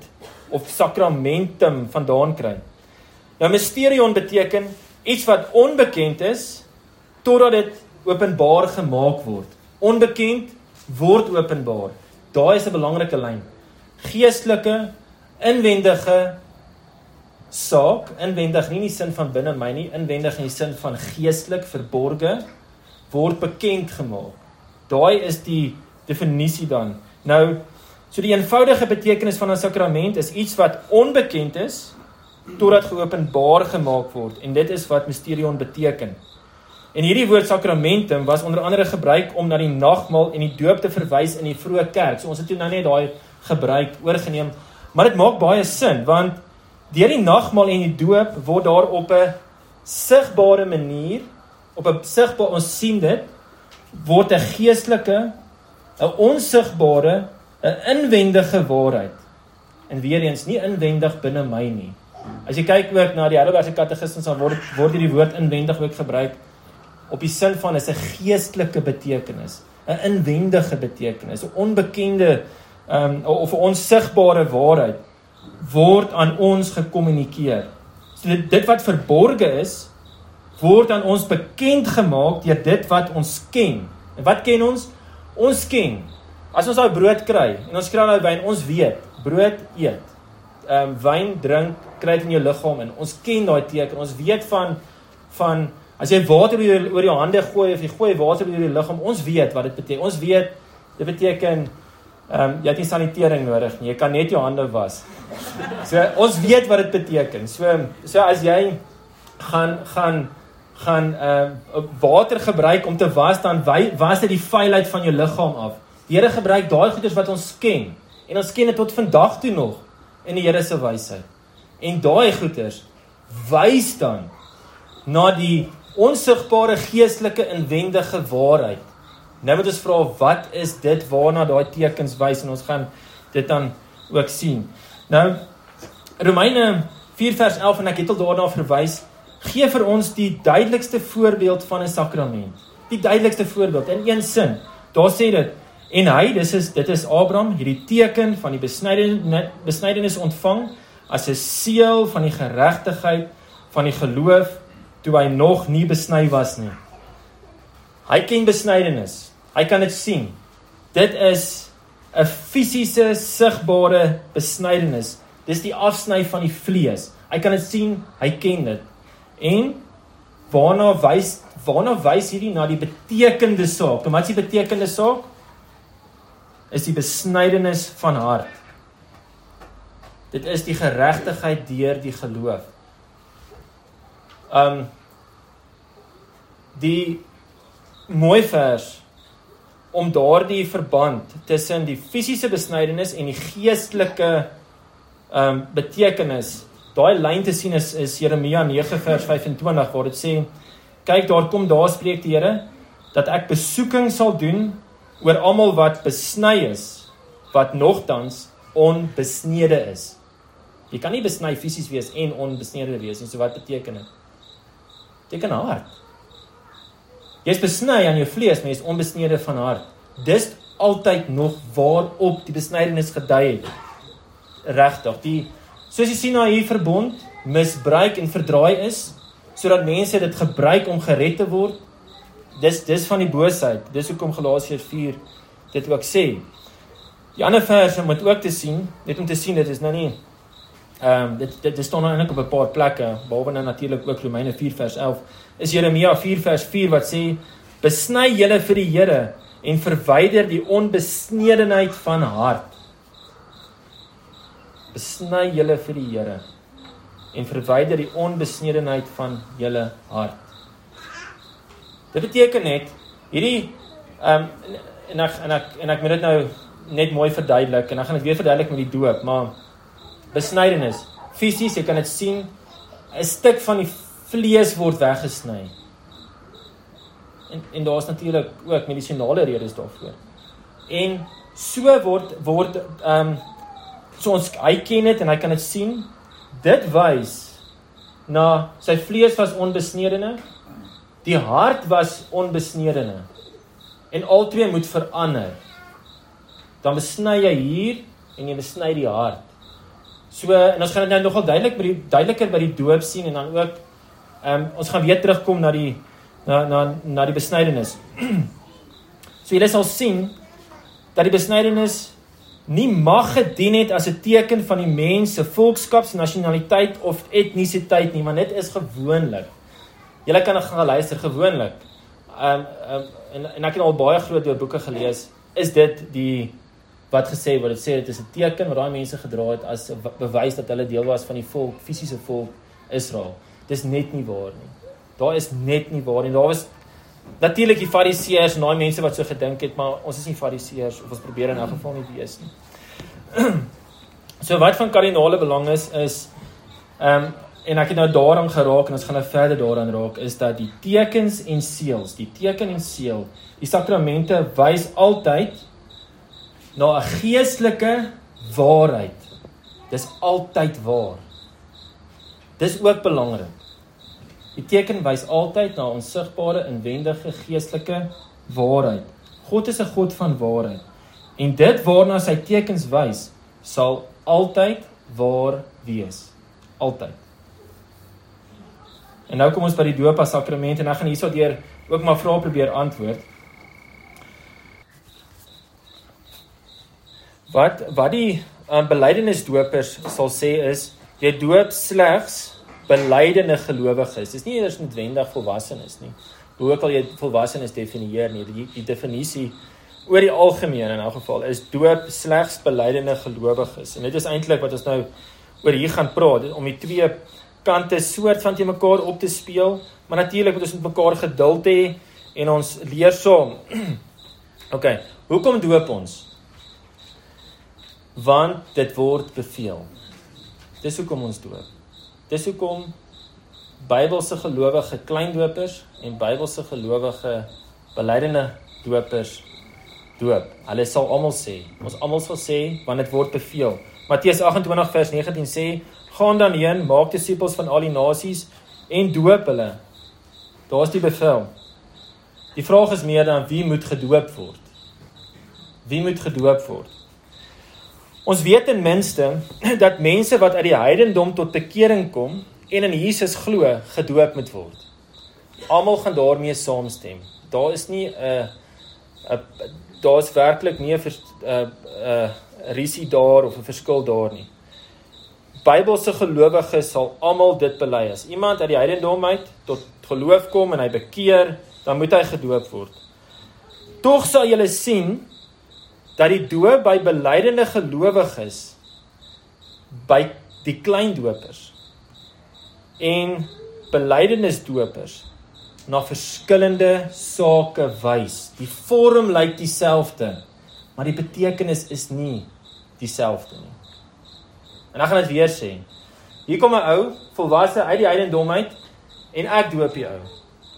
of sakramentum vandaan kry. Nou mysterion beteken iets wat onbekend is, totdat dit openbaar gemaak word. Onbekend word openbaar. Daar is 'n belangrike lyn. Geestelike, inwendige saak, inwendig nie in die sin van binne my nie, inwendig in die sin van geestelik, verborge, word bekend gemaak. Daai is die definisie dan. Nou, so die eenvoudige betekenis van 'n sakrament is iets wat onbekend is, totdat geopenbaar gemaak word, en dit is wat mysterion beteken. En hierdie woord sakramentum was onder andere gebruik om na die nagmaal en die doop te verwys in die vroeë kerk. So ons het toe nou net daai gebruik oorgeneem, maar dit maak baie sin, want deur die nagmaal en die doop word daar op 'n sigbare manier, ons sien dit, word 'n geestelike, 'n onsigbare, 'n inwendige waarheid. En weer eens, nie inwendig binne my nie. As jy kyk ook na die Heidelbergse Katekismes, dan word hierdie woord inwendig ook gebruik op die sin van is 'n geestelike betekenis, 'n inwendige betekenis, 'n onbekende of 'n onsigbare waarheid word aan ons gekommunikeer. So dit wat verborge is, word aan ons bekend gemaak deur dit wat ons ken. En wat ken ons? Ons ken. As ons daai brood kry en ons kry daai wyn, ons weet, brood eet. Wyn drink, kry dit in jou liggaam in. Ons ken daai teken. Ons weet van as jy water oor jou hande gooi of jy gooi water oor jou liggaam, ons weet wat dit beteken. Ons weet dit beteken jy het nie sanitering nodig nie. Jy kan net jou hande was. So ons weet wat dit beteken. So as jy gaan water gebruik om te was, dan was dit die vuilheid van jou liggaam af. Die Here gebruik daai goeders wat ons ken. En ons ken dit tot vandag toe nog in die Here se wysheid. En daai goeders wys dan na die onsigbare geestelike inwendige waarheid. Nou moet ons vra, wat is dit waarna daai tekens wys, en ons gaan dit dan ook sien. Nou, Romeine 4 vers 11, en ek het al daarna verwys, gee vir ons die duidelikste voorbeeld van 'n sakrament. Die duidelikste voorbeeld, in een sin. Daar sê dit, en hy, dit is Abraham, hierdie teken van die besnydenis ontvang, as 'n seël van die geregtigheid, van die geloof, toe hy nog nie besny was nie. Hy ken besnydenis, hy kan dit sien. Dit is 'n fisiese, sigbare besnydenis. Dis die afsny van die vlees. Hy kan dit sien, hy ken dit. En waarna wys hierdie na die betekende saak? En wat is die betekende saak? Is die besnydenis van hart. Dit is die geregtigheid deur die geloof. Die mooi vers om daardie verband tussen die fisiese besnydenis en die geestelike betekenis, daai lyn te sien is Jeremia 9 vers 25 waar dit sê, kyk daar spreek die Here, dat ek besoeking sal doen oor almal wat besny is, wat nogtans onbesnede is. Jy kan nie besny fisies wees en onbesnede wees, en so wat beteken dit? Beteken hart. Jy is besny aan jou vlees, maar jy is onbesnede van hart. Dis altyd nog waarop die besnydenis gedui het. Regtig, soos jy sien na hier verbond, misbruik en verdraai is, sodat mense dit gebruik om gered te word, dis van die boosheid, dis hoekom Galasiërs 4 dit ook sê. Die ander vers om dit ook te sien, net om te sien, dit is nou nie, dit staan nou eintlik op 'n paar plekke, behalwe nou natuurlik ook Romeine 4 vers 11, is Jeremia 4 vers 4 wat sê, besny julle vir die Here en verwyder die onbesnedenheid van hart. Besny julle vir die Here en verwyder die onbesnedenheid van julle hart. Dit beteken net, hierdie, en ek moet dit nou net mooi verduidelik, en ek gaan dit weer verduidelik met die doop, maar besnydenis, fisies, jy kan dit sien, 'n stuk van die vlees word weggesny. En daar is natuurlik ook medisinale redes daarvoor. En so word so ons, hy ken dit en hy kan dit sien, dit wys na, sy vlees was onbesnedene, die hart was onbesnedene, en al twee moet verander. Dan besny jy hier, en jy besny die hart. So, en ons gaan dit nou nogal duideliker by die doop sien, en dan ook, ons gaan weer terugkom na die besnydenis. So julle sal sien, dat die besnydenis nie mag gedien het as 'n teken van die mens se volkskaps, nasionaliteit of etnisiteit nie, maar dit is gewoonlik. Julle kan gaan luister, gewoonlik. En ek het al baie groot doopboeke gelees, is dit wat gesê word, dit sê dit is 'n teken wat daai mense gedra het as 'n bewys dat hulle deel was van die volk, fisiese volk Israel. Dis net nie waar nie. Daar is net nie waar nie. Daar was natuurlik die fariseërs en daai mense wat so gedink het, maar ons is nie fariseërs, of ons probeer in 'n geval nie wees nie. So wat van kardinale belang is, en ek het nou daaraan geraak, en ons gaan nou verder daaraan raak, is dat die tekens en seels, die teken en seel, die sakramente wys altyd na 'n geestelike waarheid. Dis altyd waar. Dis ook belangrik. Die teken wys altyd na onsigbare, inwendige, geestelike waarheid. God is 'n God van waarheid. En dit waarna sy tekens wys, sal altyd waar wees. Altyd. En nou kom ons by die doop as sakrament, en ek gaan hierso deur ook maar vrae probeer antwoord. Wat die belydenisdopers sal sê is, jy doop slegs belydende gelowiges. Dis nie eers noodwendig volwassenes nie. Hoe ook al jy volwassenes definieer nie. Die definisie oor die algemeen in elk geval is doop slegs belydende gelowiges. En dit is eintlik wat ons nou oor hier gaan praat, om die twee kante soort van te mekaar op te speel, maar natuurlik moet ons met mekaar geduld hê en ons leer saam. Okay, hoekom doop ons? Want dit word beveel. Dis hoekom ons doop. Dis hoekom Bybelse gelowige kleindopers en Bybelse gelowige belydende dopers doop. Hulle sal almal sê, ons almal sal sê, want dit word beveel. Matteus 28 vers 19 sê, gaan dan heen, maak disippels van al die nasies en doop hulle. Daar is die bevel. Die vraag is meer dan, wie moet gedoop word? Wie moet gedoop word? Ons weet ten minste, dat mense wat uit die heidendom tot bekering kom, en in Jesus glo, gedoop moet word. Almal gaan daarmee saamstem. Daar is nie, daar is werklik nie 'n risie daar, of 'n verskil daar nie. Bybelse gelowiges sal almal dit bely. As iemand uit die heidendom uit tot geloof kom, en hy bekeer, dan moet hy gedoop word. Tog sal julle sien, dat die doop by belydende gelowiges, by die kleindopers, en belydenisdopers, na verskillende sake wys. Die vorm lyk dieselfde, maar die betekenis is nie dieselfde nie. En ek gaan dit weer sê. Hier kom 'n ou, volwasse uit die heidendom uit, en ek doop die ou.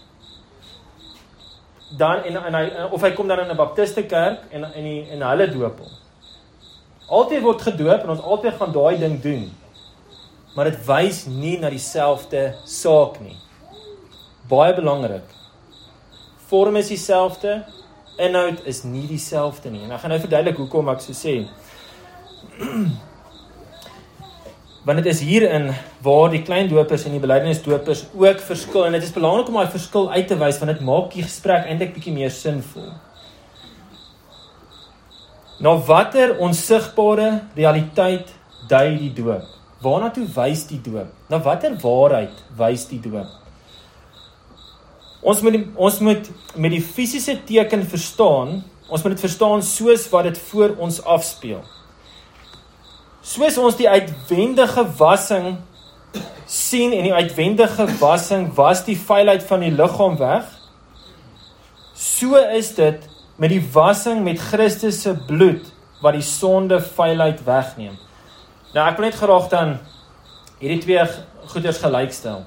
Dan, of hy kom dan in 'n baptistekerk, en hulle doop hom. Altyd word gedoop, en ons altyd gaan daai ding doen. Maar dit wys nie na dieselfde saak nie. Baie belangrik. Vorm is dieselfde, inhoud is nie dieselfde nie. En ek gaan nou verduidelik hoekom ek so sê. Want dit is hierin waar die kleindopers en die belydenisdopers ook verskil. En dit is belangrik om daai verskil uit te wys, want dit maak die gesprek eintlik bietjie meer sinvol. Na watter onsigbare realiteit dui die doop? Waarna toe wys die doop? Na watter waarheid wys die doop? Ons moet met die fisiese teken verstaan, ons moet dit verstaan soos wat dit voor ons afspeel. Soos ons die uitwendige wassing sien, en die uitwendige wassing was die vuilheid van die liggaam weg, so is dit met die wassing met Christus se bloed, wat die sonde vuilheid wegneem. Nou, ek wil net graag dan hierdie twee goeders gelykstel.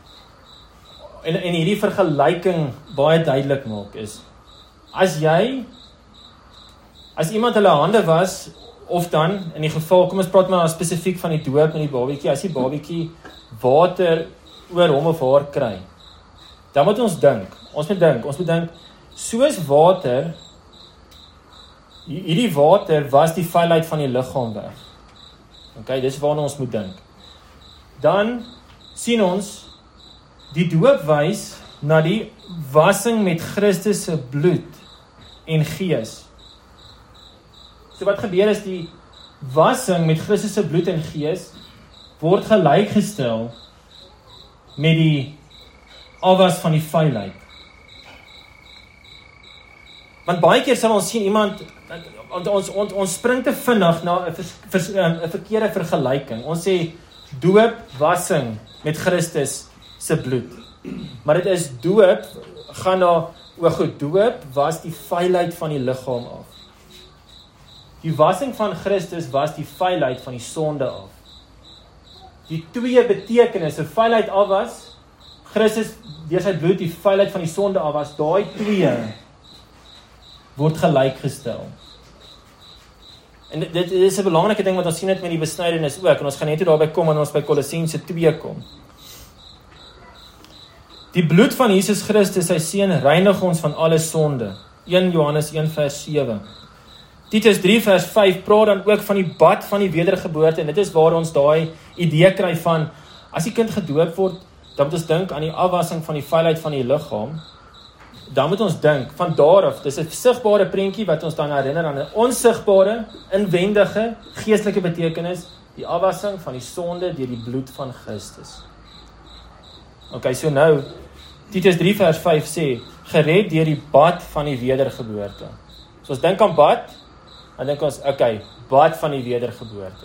En hierdie vergelyking baie duidelik maak is, as iemand hulle hande was, of dan, in die geval, kom ons praat maar spesifiek van die doop met die babietjie, as die babietjie water oor hom of haar kry, dan moet ons dink, soos water, hierdie water was die vuilheid van die liggaam weg. Okay, dis waarna ons moet dink. Dan sien ons die doop wys na die wassing met Christus se bloed en gees. So wat gebeur is die wassing met Christus se bloed en gees word gelykgestel met die afwas van die vuilheid. Want baie keer sal ons sien iemand, ons spring te vinnig na 'n verkeerde vergelyking. Ons sê doop, wassing met Christus se bloed. Maar dit is doop, gaan na, doop was die vuilheid van die liggaam af. Die wassing van Christus was die vuilheid van die sonde af. Die twee betekenisse, vuilheid afwas, Christus deur sy bloed die vuilheid van die sonde afwas, daai twee word gelykgestel. En dit is 'n belangrike ding wat ons sien dit met die besnydenis ook, en ons gaan net daarby kom wanneer ons by Kolossense 2 kom. Die bloed van Jesus Christus, sy seun, reinig ons van alle sonde. 1 Johannes 1 vers 7. Titus 3 vers 5 praat dan ook van die bad van die wedergeboorte, en dit is waar ons daai idee kry van, as die kind gedoop word, dan moet ons dink aan die afwassing van die vuilheid van die liggaam. Dan moet ons dink, van daar af, dis 'n sigbare prentjie wat ons dan herinner aan 'n onsigbare, inwendige, geestelike betekenis, die afwassing van die sonde deur die bloed van Christus. Okay, so nou, Titus 3 vers 5 sê, gered deur die bad van die wedergeboorte. So ons dink aan bad, dan dink ons, okay, bad van die wedergeboorte.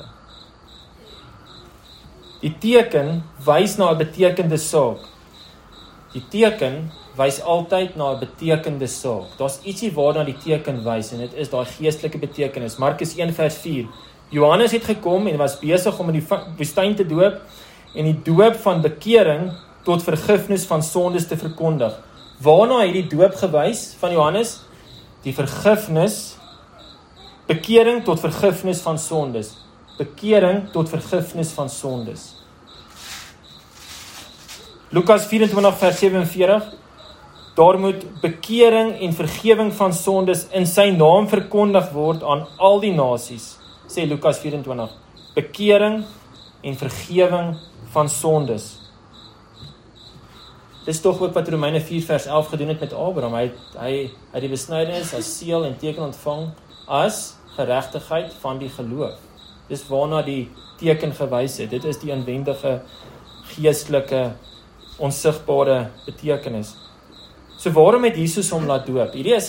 Die teken wys na 'n betekende saak. Die teken wys altyd na 'n betekende saak. Daar's ietsie waarna die teken wys, en dit is daai geestelike betekenis. Markus 1 vers 4. Johannes het gekom en was besig om in die woestyn te doop, en die doop van bekering tot vergifnis van sondes te verkondig. Waarna het die doop gewys van Johannes? Die vergifnis, bekering tot vergifnis van sondes. Bekering tot vergifnis van sondes. Lukas 24 vers 47. Daar moet bekering en vergewing van sondes in sy naam verkondig word aan al die nasies, sê Lukas 24. Bekering en vergewing van sondes. Dis tog ook wat Romeine 4 vers 11 gedoen het met Abraham. Hy het die besnydenis as seël en teken ontvang as geregtigheid van die geloof. Dis waarna die teken gewys het. Dit is die inwendige, geestelike, onsigbare betekenis. So waarom het Jesus hom laat doop? Hierdie is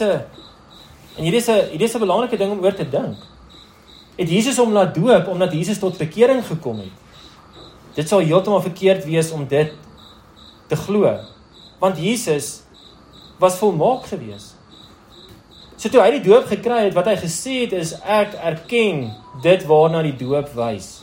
'n belangrike ding om oor te dink. Het Jesus hom laat doop omdat Jesus tot bekering gekom het? Dit sal heeltemal verkeerd wees om dit te glo, want Jesus was volmaak gewees. So toe hy die doop gekry het, wat hy gesê het is, ek erken dit waarna die doop wys.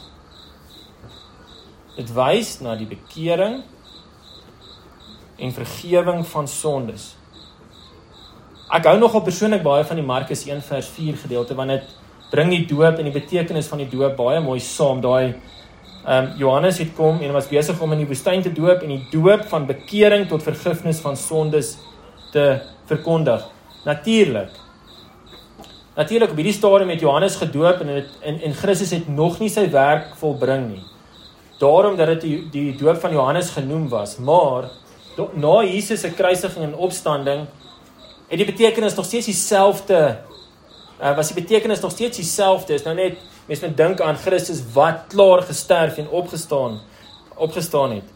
Dit wys na die bekering en vergewing van sondes. Ek hou nogal persoonlik baie van die Markus 1 vers 4 gedeelte, want dit bring die doop en die betekenis van die doop baie mooi saam. Daai Johannes het kom en was besig om in die woestyn te doop en die doop van bekering tot vergifnis van sondes te verkondig. Natuurlik op hierdie stadium het Johannes gedoop en Christus het nog nie sy werk volbring nie. Daarom dat dit die doop van Johannes genoem was, maar na Jesus se kruisiging en opstanding het die betekenis nog steeds dieselfde. Was die betekenis nog steeds dieselfde? Is nou net mens moet dink aan Christus wat klaar gesterf en opgestaan het.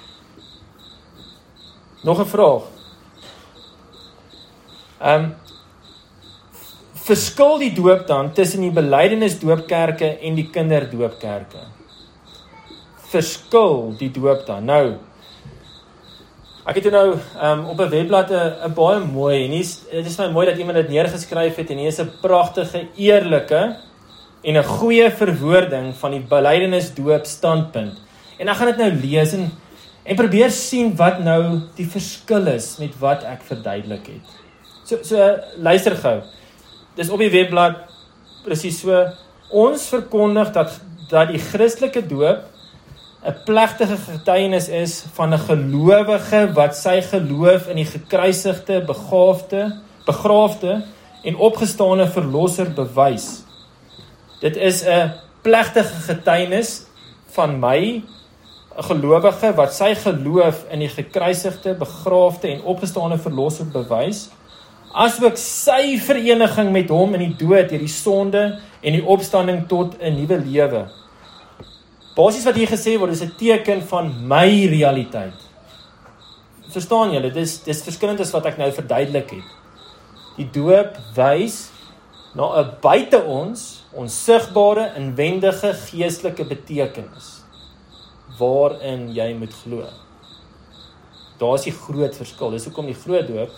Nog 'n vraag. Verskil die doop dan tussen die belydenisdoopkerke en die kinderdoopkerke? Verskil die doop dan? Nou, ek het nou op 'n webblad 'n baie mooi, en dit is my mooi dat iemand dit neergeskryf het, en hier is 'n pragtige, eerlike en 'n goeie verwoording van die belydenisdoop standpunt. En ek gaan dit nou lees en probeer sien wat nou die verskil is met wat ek verduidelik het. So luister gou. Dis op die webblad presies so. Ons verkondig dat die Christelike doop 'n plegtige getuienis is van 'n gelowige wat sy geloof in die gekruisigde, begraafde en opgestane verlosser bewys. Dit is 'n plegtige getuienis van my, 'n gelowige, wat sy geloof in die gekruisigde, begraafde en opgestane verlosser bewys, asook sy vereniging met hom in die dood, deur die sonde en die opstanding tot 'n nuwe lewe. Basies wat hier gesê word, is 'n teken van my realiteit. Verstaan julle, dis verskillend as wat ek nou verduidelik het. Die doop wys na 'n buite ons, onsigbare, inwendige, geestelike betekenis, waarin jy moet glo. Daar is die groot verskil, dis hoekom die groot doop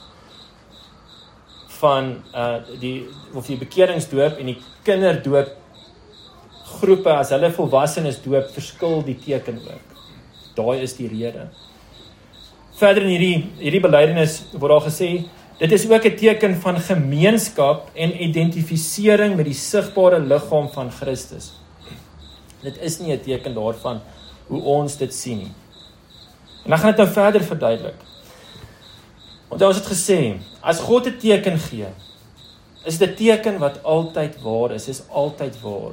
van die bekeringsdoop en die kinderdoop groepe, as hulle volwassenes doop, verskil die teken ook. Daai is die rede. Verder in hierdie belydenis word daar gesê, dit is ook 'n teken van gemeenskap en identifisering met die sigbare liggaam van Christus. Dit is nie 'n teken daarvan hoe ons dit sien nie. En dan gaan dit nou verder verduidelik. Want ons het gesê, as God 'n teken gee, is dit 'n teken wat altyd waar is altyd waar.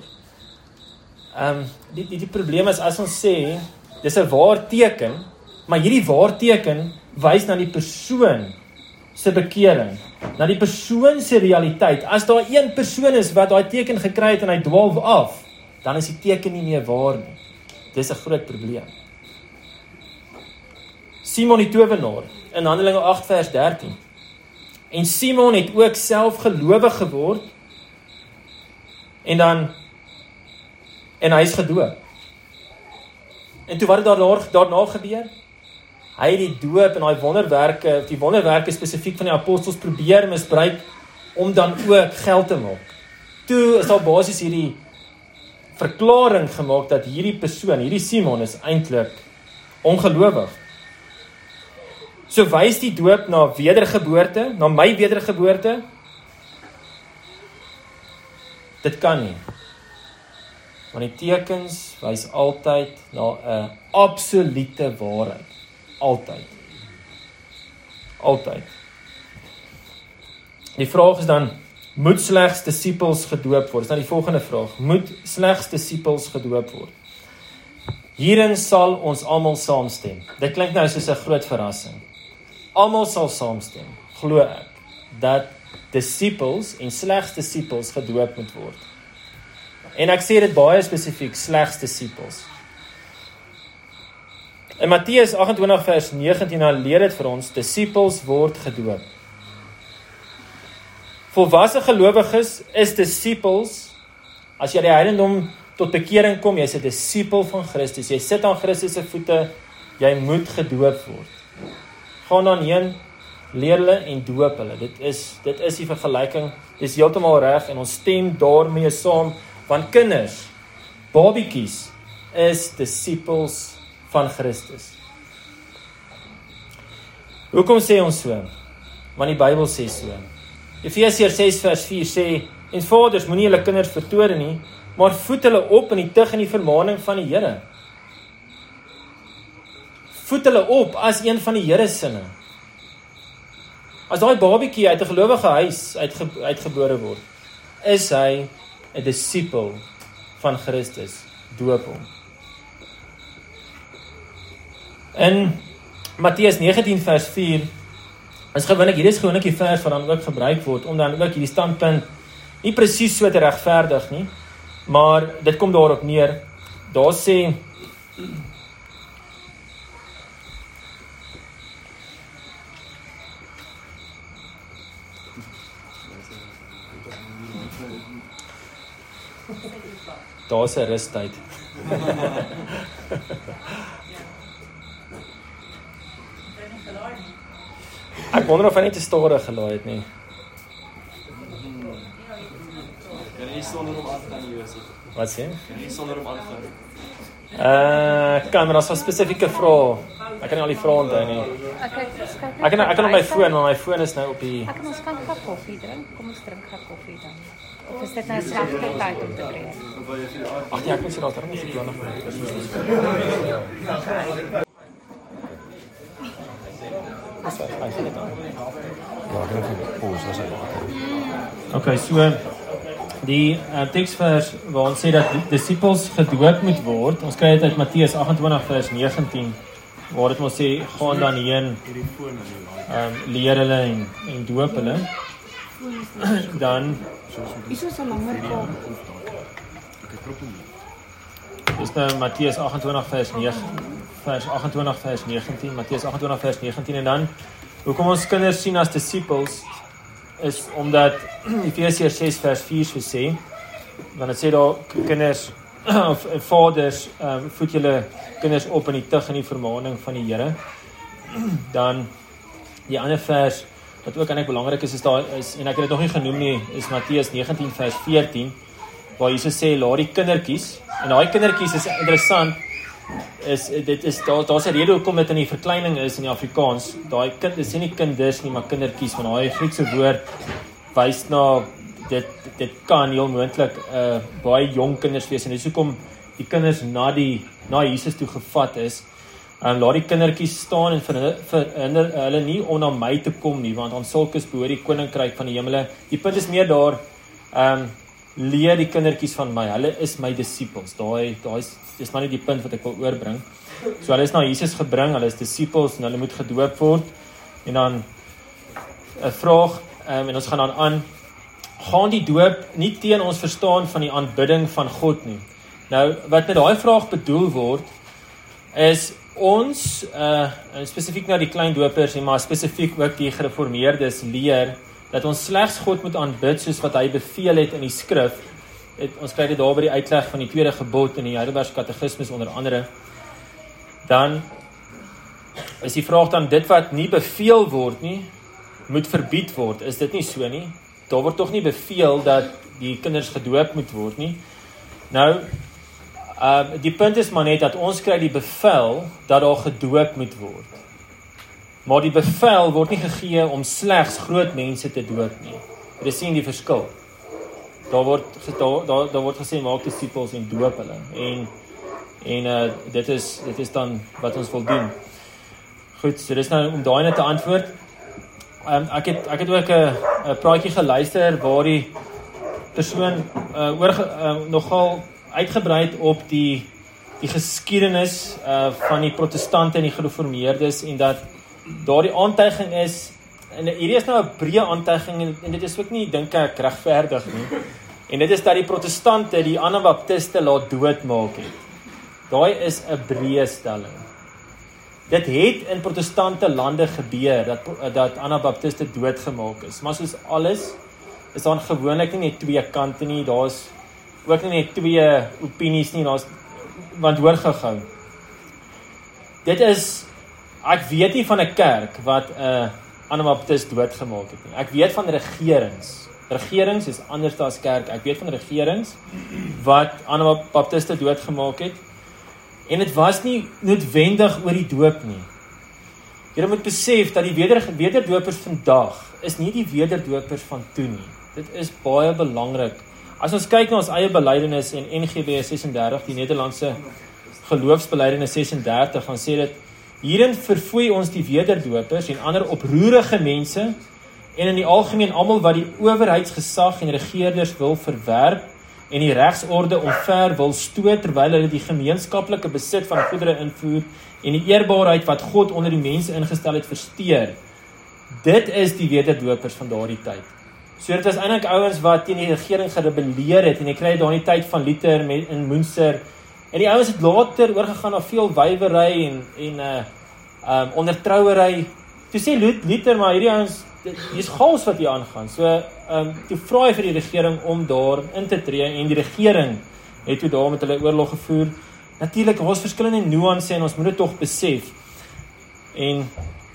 Die probleem is, as ons sê, dis 'n waar teken, maar hierdie waar teken wys na die persoon se bekering, na die persoon se realiteit. As daar een persoon is wat daai teken gekry het en hy dwaal af, dan is die teken nie meer waar nie. Dis 'n groot probleem. Simon die towenaar, in Handelinge 8 vers 13. En Simon het ook self gelowig geword, en hy is gedoop. En toe wat het daarna gebeur? Hy het die doop en die wonderwerke spesifiek van die apostels probeer misbruik, om dan ook geld te maak. Toe is daar basies hierdie verklaring gemaak, dat hierdie persoon, hierdie Simon, is eintlik ongelowig. So wys die doop na wedergeboorte, na my wedergeboorte? Dit kan nie. Want die tekens wys altyd na 'n absolute waarheid. Altyd. Altyd. Die vraag is dan, moet slegs disippels gedoop word? Dis nou die volgende vraag. Moet slegs disippels gedoop word? Hierin sal ons almal saamstem. Dit klink nou soos 'n groot verrassing. Almal sal saamstem, glo ek, dat disippels en slegs disippels gedoop moet word. En ek sê dit baie spesifiek, slegs disippels. In Matteus 28 vers 19 leer dit vir ons, disippels word gedoop. Volwasse gelowiges is disippels. As jy die heidendom tot bekering kom, jy's 'n disipel van Christus. Jy sit aan Christus se voete, jy moet gedoop word. Gaan dan heen, leer hulle en doop hulle. Dit is die vergelyking. Dis heeltemal reg en ons stem daarmee saam, want kinders, babietjies, is disipels van Christus. Hoekom sê ons so? Want die Bybel sê so. Efesiërs 6 vers 4 sê, en vaders, moenie julle kinders vertoorn nie, maar voed hulle op in die tug en die vermaning van die Here. Voed hulle op as een van die Here se sinne. As daai babietjie uit 'n gelowige huis uitgebore word, is hy 'n disipel van Christus. Doop hom. In Matteus 19 vers 4 is gewoonlik die vers wat dan ook gebruik word, om dan ook hierdie standpunt nie presies so te regverdig nie, maar dit kom daarop neer. Daar sê, daar's 'n rustyd. Ek wonder of hy net te stadig gelaai het nie. Kan jy sonder hom aangaan, Josef? Wat sê? Kan jy sonder hom aangaan? Kan, maar daar's 'n spesifieke vraag. Ek kan nie al die vrae onthou nie. Ek kan op my foon, maar my foon is nou op die... Ek kan ons kan gou koffie drink. Kom ons drink gou koffie dan. Of is dit nou 'n slegte tyd om te drink? Ag nee, ek moet sê daar is nie so planne vir dit. Okay, so Die teksvers waar ons sê dat die disippels gedoop moet word, ons kry dit uit Matteus 28 vers 19, waar dit ons sê, gaan dan heen, leer hulle en doop hulle, dan, Is so langer kop. dis nou Matteus 28 vers 19, Matteus 28 vers 19, en dan, hoekom ons kinders sien as disippels, is omdat Efesiërs 6 vers 4 so sê, want het sê daar kinders, of vaders, voed julle kinders op in die tug en die vermaning van die Here. Dan, die ander vers, wat ook eintlik belangrik is daar, en ek het dit nog nie genoem nie, is Matteus 19 vers 14, waar Jesus sê, laat die kindertjies, en daai kindertjies is interessant, daar's 'n rede hoekom dit in die verkleining is in die Afrikaans. Daai kind is nie kinders nie, maar kindertjies, want daai Griekse woord wys na dit kan heel moontlik baie jong kinders wees, en dis hoekom die kinders na Jesus toe gevat is. Laat die kindertjies staan en verhinder hulle nie om na my te kom nie, want aan sulkes behoort die koninkryk van die hemele. Die punt is meer daar, leer die kindertjies van my, hulle is my disippels. Dis maar nie die punt wat ek wil oorbring. So hulle is na Jesus gebring, hulle is disippels en hulle moet gedoop word. En dan 'n vraag, en ons gaan dan aan, gaan die doop nie teen ons verstaan van die aanbidding van God nie? Nou, wat met daai vraag bedoel word, is ons, spesifiek na die klein dopers, maar spesifiek ook die gereformeerdes leer, dat ons slegs God moet aanbid soos wat hy beveel het in die skrif. Ons kry dit daar by die uitleg van die tweede gebod in die Heidelbergse Katekismus onder andere. Dan is die vraag dan, dit wat nie beveel word nie, moet verbied word. Is dit nie so nie? Daar word tog nie beveel dat die kinders gedoop moet word nie. Nou, die punt is maar net dat ons kry die bevel dat daar gedoop moet word. Maar die bevel word nie gegee om slegs groot mense te doop nie. Jy sien die verskil. Daar word gesê, maak disippels en doop hulle. En dit is dan wat ons wil doen. Goed, so dis nou om daai te antwoord. Ek het ook 'n praatjie geluister waar die persoon nogal uitgebrei op die geskiedenis van die protestante en die gereformeerdes, en dat daar die aantuiging is, en hierdie is nou 'n breë aantuiging, en dit is ook nie, dink ek, regverdig nie, en dit is dat die protestante die Anabaptiste laat doodmaak het. Daai is 'n breë stelling. Dit het in protestante lande gebeur, dat Anabaptiste doodgemaak is, maar soos alles, is daar gewoonlik nie net twee kante nie, daar's ook nie net twee opinies nie, want hoor gou. Dit is, ek weet nie van 'n kerk wat Anabaptist doodgemaak het nie. Ek weet van regerings. Regerings is anders as kerk. Ek weet van regerings wat Anabaptiste doodgemaak het. En dit was nie noodwendig oor die doop nie. Jy moet besef dat die wederdopers vandag is nie die wederdopers van toe nie. Dit is baie belangrik. As ons kyk na ons eie belydenis en NGB 36, die Nederlandse geloofsbelydenis 36, dan sê dit, hierin verfoei ons die wederdopers en ander oproerige mense en in die algemeen almal wat die owerheidsgesag en regeerders wil verwerp en die regsorde omver wil stoot terwyl hulle die gemeenskaplike besit van goedere invoer en die eerbaarheid wat God onder die mense ingestel het versteur. Dit is die wederdopers van daardie tyd. So dit was eintlik ouens wat teen die regering gerebelleer het en jy kry daardie tyd van Luther in Münster. En die ouens het later oorgegaan na veel wywery en ondertrouery. Toe sê Luther, maar hierdie ouens, hier's chaos wat hier aangaan. So toe vra hy vir die regering om daar in te tree en die regering het toe daar met hulle oorlog gevoer. Natuurlik, daar's verskillende nuances en ons moet dit tog besef. En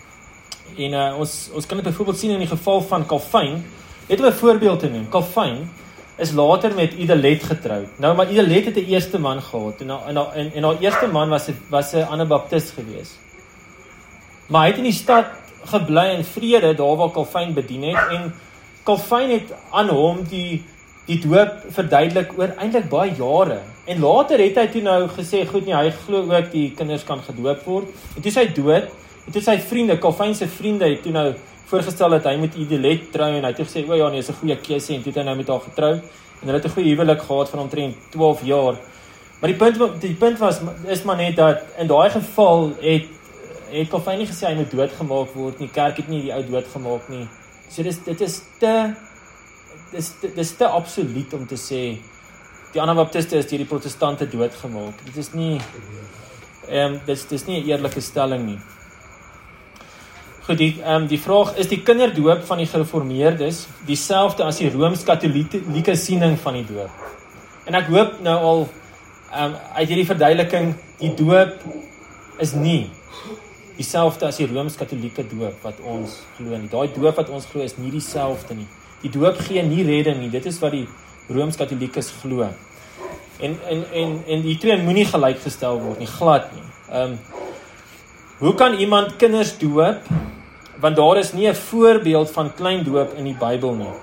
ons kan dit byvoorbeeld sien in die geval van Calvin. Net om 'n voorbeeld te noem. Calvin is later met Idalet getroud. Nou, maar Idalet het 'n eerste man gehad en haar eerste man was 'n Anabaptist gewees. Maar hy het in die stad gebly in vrede daar waar Calvin bedien het en Calvin het aan hom die doop verduidelik oor eintlik baie jare. En later het hy toe nou gesê, goed nie, hy glo ook die kinders kan gedoop word. En toe sy dood, en toe sy vriende, Calvin se vriende het toe nou voorgestel dat hy met Idalet trou en hy het gesê, o ja, nee, is 'n goeie keuse en toe het hy nou met haar getrou. En hulle het 'n goeie huwelik gehad van omtrent 12 jaar. Maar die punt is maar net dat in daai geval het Calvin nie gesê hy moet doodgemaak word nie. Kerk het nie die ou doodgemaak nie. So dit is te absoluut om te sê die Anabaptiste is deur die protestante doodgemaak. Dit is nie dis nie 'n eerlike stelling nie. Goed, die vraag is die kinderdoop van die gereformeerdes dieselfde as die Rooms-Katolieke siening van die doop. En ek hoop nou al uit hierdie verduideliking, die doop is nie dieselfde as die Rooms-Katolieke doop wat ons glo nie. Daai doop wat ons glo is nie dieselfde nie. Die doop gee nie redding nie. Dit is wat die Rooms-Katoliekes glo. En die twee moenie gelyk gestel word nie, glad nie. Hoe kan iemand kinders doop? Want daar is nie 'n voorbeeld van klein doop in die Bybel nie.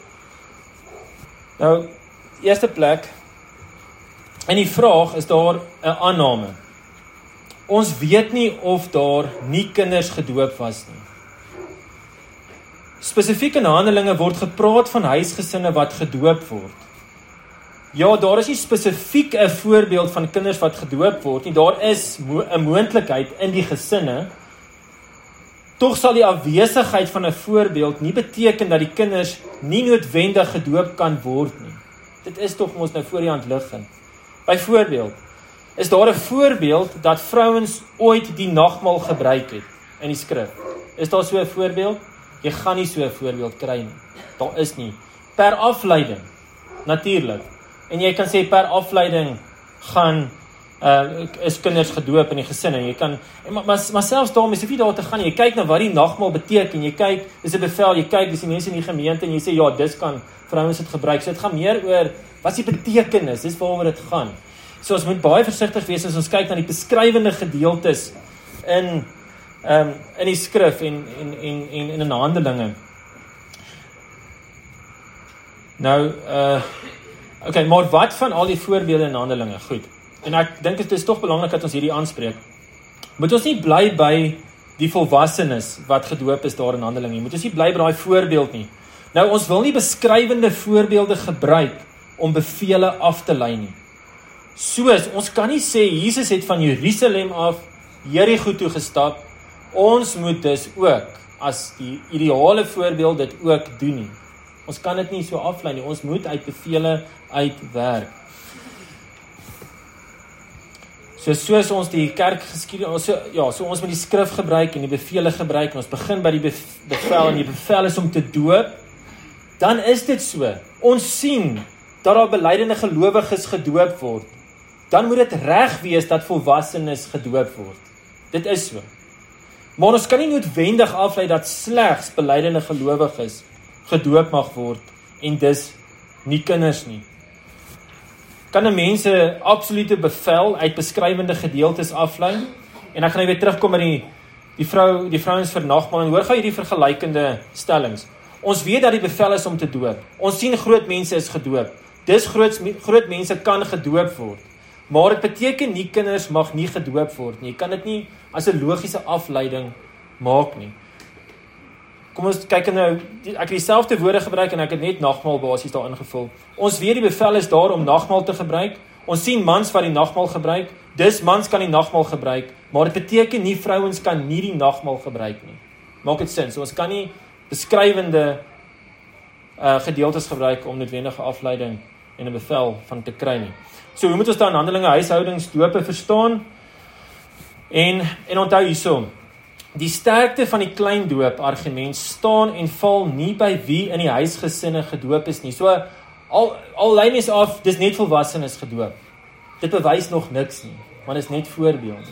Nou, eerste plek, in die vraag is daar 'n aanname. Ons weet nie of daar nie kinders gedoop was nie. Spesifiek in Handelinge word gepraat van huisgesinne wat gedoop word. Ja, daar is nie spesifiek 'n voorbeeld van kinders wat gedoop word nie. Daar is 'n moontlikheid in die gesinne. Tog sal die afwesigheid van 'n voorbeeld nie beteken dat die kinders nie noodwendig gedoop kan word nie. Dit is tog mos nou voor die hand liggend. Byvoorbeeld, is daar 'n voorbeeld dat vrouens ooit die nagmaal gebruik het in die skrif? Is daar so 'n voorbeeld? Jy gaan nie so 'n voorbeeld kry nie. Daar is nie. Per afleiding, natuurlik. En jy kan sê per afleiding is kinders gedoop in die gesinne. Jy kan maar selfs daarom is nie daar te gaan. Jy kyk na wat die nagmaal beteken. Jy kyk, dis 'n bevel, jy kyk, dis die mense in die gemeente en jy sê ja, dis kan vrouens dit gebruik. So dit gaan meer oor wat die betekenis, dis waaroor dit gaan. So ons moet baie versigtig wees as ons kyk na die beskrywende gedeeltes in die skrif en in Handelinge. Nou, okay, maar wat van al die voorbeelde in Handelinge? Goed. En ek dink dit is tog belangrik dat ons hierdie aanspreek. Moet ons nie bly by die volwassenes wat gedoop is daar in Handelinge nie. Moet ons nie bly by daai voorbeeld nie. Nou, ons wil nie beskrywende voorbeelde gebruik om bevele af te lei nie. Soos, ons kan nie sê, Jesus het van Jerusalem af Jerigo toe gestap, ons moet dus ook, as die ideale voorbeeld dit ook doen nie. Ons kan dit nie so aflei nie, ons moet uit bevele uitwerk. Soos ons die kerk geskiedenis, so ons moet die skrif gebruik en die bevele gebruik, en ons begin by die bevel, en die bevel is om te doop, dan is dit so. Ons sien dat daar belydende gelowiges gedoop word. Dan moet dit reg wees dat volwassenes gedoop word. Dit is so. Maar ons kan nie noodwendig aflei dat slegs belydende gelowiges gedoop mag word en dis nie kinders nie. Kan 'n mens 'n absolute bevel uit beskrywende gedeeltes aflei? En ek gaan nou weer terugkom by die vrouens vir nagmaal en hoor gou hierdie vergelykende stellings. Ons weet dat die bevel is om te doop. Ons sien groot mense is gedoop. Dis groot mense kan gedoop word. Maar dit beteken nie kinders mag nie gedoop word nie. Jy kan dit nie as 'n logiese afleiding maak nie. Kom ons kyk nou, ek het dieselfde woorde gebruik en ek het net nagmaal basies daar ingevul. Ons weet die bevel is daar om nagmaal te gebruik. Ons sien mans wat die nagmaal gebruik. Dis mans kan die nagmaal gebruik, maar dit beteken nie vrouens kan nie die nagmaal gebruik nie. Maak dit sin? So ons kan nie beskrywende gedeeltes gebruik om noodwendige afleiding en 'n bevel van te kry nie. So hoe moet ons dan Handelinge, huishoudings, dope verstaan? En onthou hierso, die sterkte van die klein doop argument staan en val nie by wie in die huisgesinne gedoop is nie. So al lei mens af, dis net volwassenes gedoop. Dit bewys nog niks nie, maar dis net voorbeelde.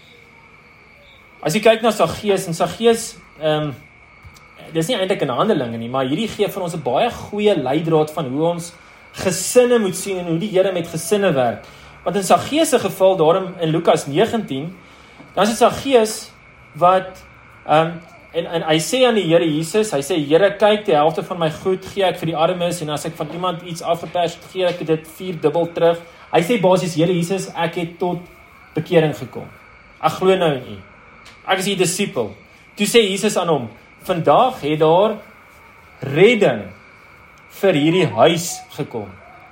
As jy kyk na Saggeus, en Saggeus, dis nie eintlik in Handelinge nie, maar hierdie gee vir ons 'n baie goeie leidraad van hoe ons gesinne moet sien en hoe die Here met gesinne werk. Want in Saggeus se geval, daarom in Lukas 19, dan is dit Saggeus wat, en hy sê aan die Here Jesus, hy sê, Here, kyk, die helfte van my goed gee ek vir die armes, en as ek van iemand iets afgepers, gee ek dit 4 dubbel terug. Hy sê basies, Here Jesus, ek het tot bekering gekom. Ek glo nou in U. Ek is die disipel. Toe sê Jesus aan hom, vandag het daar redding vir hierdie huis gekom.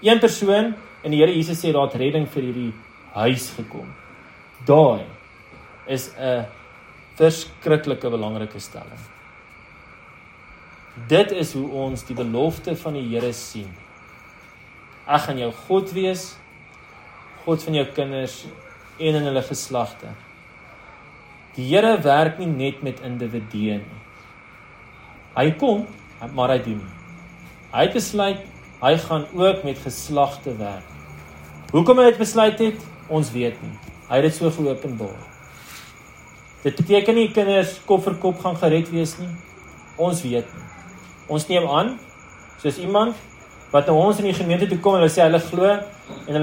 Een persoon, en die Here Jesus sê, daar het redding vir hierdie huis gekom. Daai is 'n verskriklike belangrike stelling. Dit is hoe ons die belofte van die Here sien. Ek gaan jou God wees, God van jou kinders en in hulle geslagte. Die Here werk nie net met individue nie. Hy kom, maar hy doen nie. Hy het besluit, hy gaan ook met geslagte werk. Hoekom hy dit besluit het, ons weet nie. Hy het dit so geopenbaar. Dit beteken nie kinders kop vir kop gaan gered wees nie. Ons weet nie. Ons neem aan, soos iemand wat na ons in die gemeente toe kom en hulle sê hulle glo en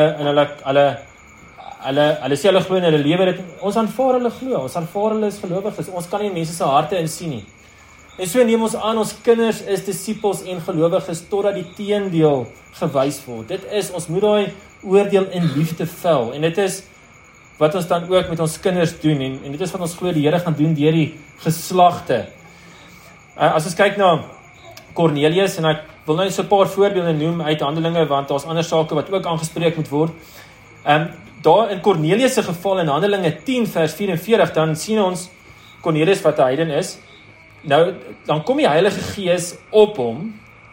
hulle sê hulle glo en hulle lewe dit. Ons aanvaar hulle glo, ons aanvaar hulle is gelowiges. Ons kan nie mense se harte insien nie. En so neem ons aan, ons kinders is disippels en gelowiges totdat die teendeel gewys word. Dit is, ons moet daai oordeel in liefde vel. En dit is wat ons dan ook met ons kinders doen. En dit is wat ons glo die Here gaan doen deur die geslagte. As ons kyk na Cornelius, en ek wil nou so 'n paar voorbeelde noem uit Handelinge, want daar's ander sake wat ook aangespreek moet word. Daar in Cornelius se geval in Handelinge 10 vers 44, dan sien ons Cornelius wat 'n heiden is. Nou, dan kom die Heilige Gees op hom.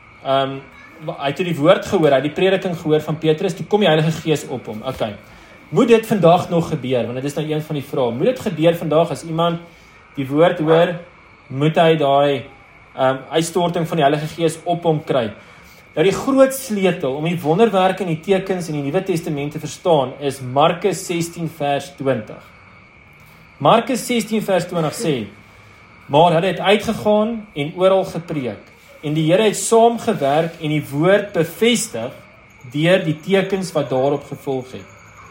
Hy het die woord gehoor, hy het die prediking gehoor van Petrus, toe kom die Heilige Gees op hom. Okay. Moet dit vandag nog gebeur? Want dit is nou een van die vrae. Moet dit gebeur vandag as iemand die woord hoor, moet hy daai uitstorting van die Heilige Gees op hom kry? Nou die groot sleutel om die wonderwerke en die tekens in die Nuwe Testament te verstaan is Markus 16 vers 20. Markus 16 vers 20 sê: maar hulle het uitgegaan en oral gepreek, en die Here het saamgewerk en die woord bevestig deur die tekens wat daarop gevolg het.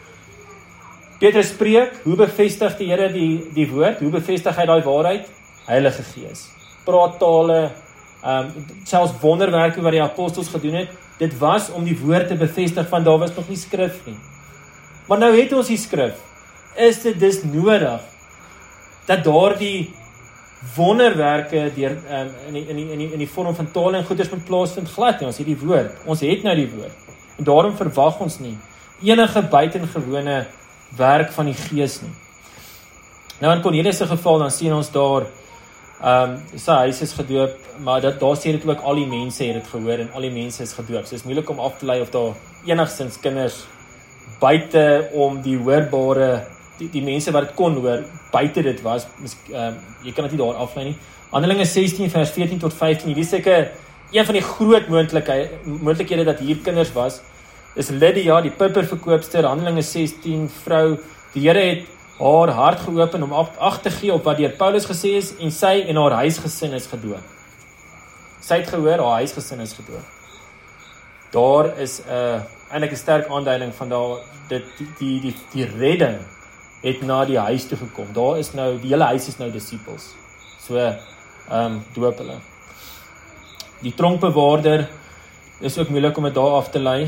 Petrus spreek, hoe bevestig die Here die woord? Hoe bevestig hy daai waarheid? Heilige Gees. Praat tale, selfs wonderwerke wat die apostels gedoen het, dit was om die woord te bevestig, van daar was nog nie skrif nie. Maar nou het ons die skrif. Is dit dus nodig dat daardie wonderwerke deur in die vorm van tale en goeders moet plaasvind? Glad nie, ons het die woord. Ons het nou die woord. En daarom verwag ons nie enige buitengewone werk van die Gees nie. Nou in Cornelius se geval, dan sien ons daar sy huis is gedoop, maar daar sê dit ook al die mense het dit gehoor en al die mense is gedoop. So is moeilik om af te lei of daar enigstens kinders buite om die hoorbare, die mense wat dit kon hoor, buite dit was. Jy kan dit nie daar aflei nie. Handelinge 16 vers 14 tot 15, hierdie seker een van die groot moontlikhede dat hier kinders was, is Lydia, die pipperverkoopster. Handelinge 16, vrou, die Here het haar hart geopen om ag te gee op wat deur Paulus gesê is, en sy en haar huisgesin is gedoop. Sy het gehoor, haar huisgesin is gedoop. Daar is eintlik 'n sterk aanduiding van die redding het na die huis toe gekom. Daar is nou, die hele huis is nou disippels. So, doop hulle. Die tronkbewaarder is ook moeilik om dit daar af te lei.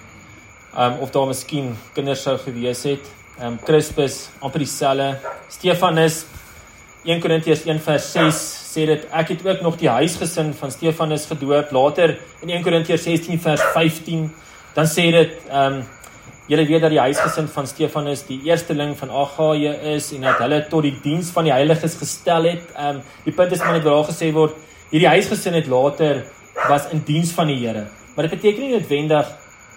Of daar miskien kinders sou gewees het. Crispus, amper dieselfde. Stefanus, 1 Korintiërs 1 vers 6 sê dit, ek het ook nog die huisgesin van Stefanus gedoop. Later in 1 Korintiërs 16 vers 15, dan sê dit, julle weet dat die huisgesin van Stefanus die eersteling van Agaia is, en dat hulle tot die diens van die heiliges gestel het. Die punt is maar net waar gesê word, hierdie huisgesin het later was in diens van die Here. Maar dit beteken nie noodwendig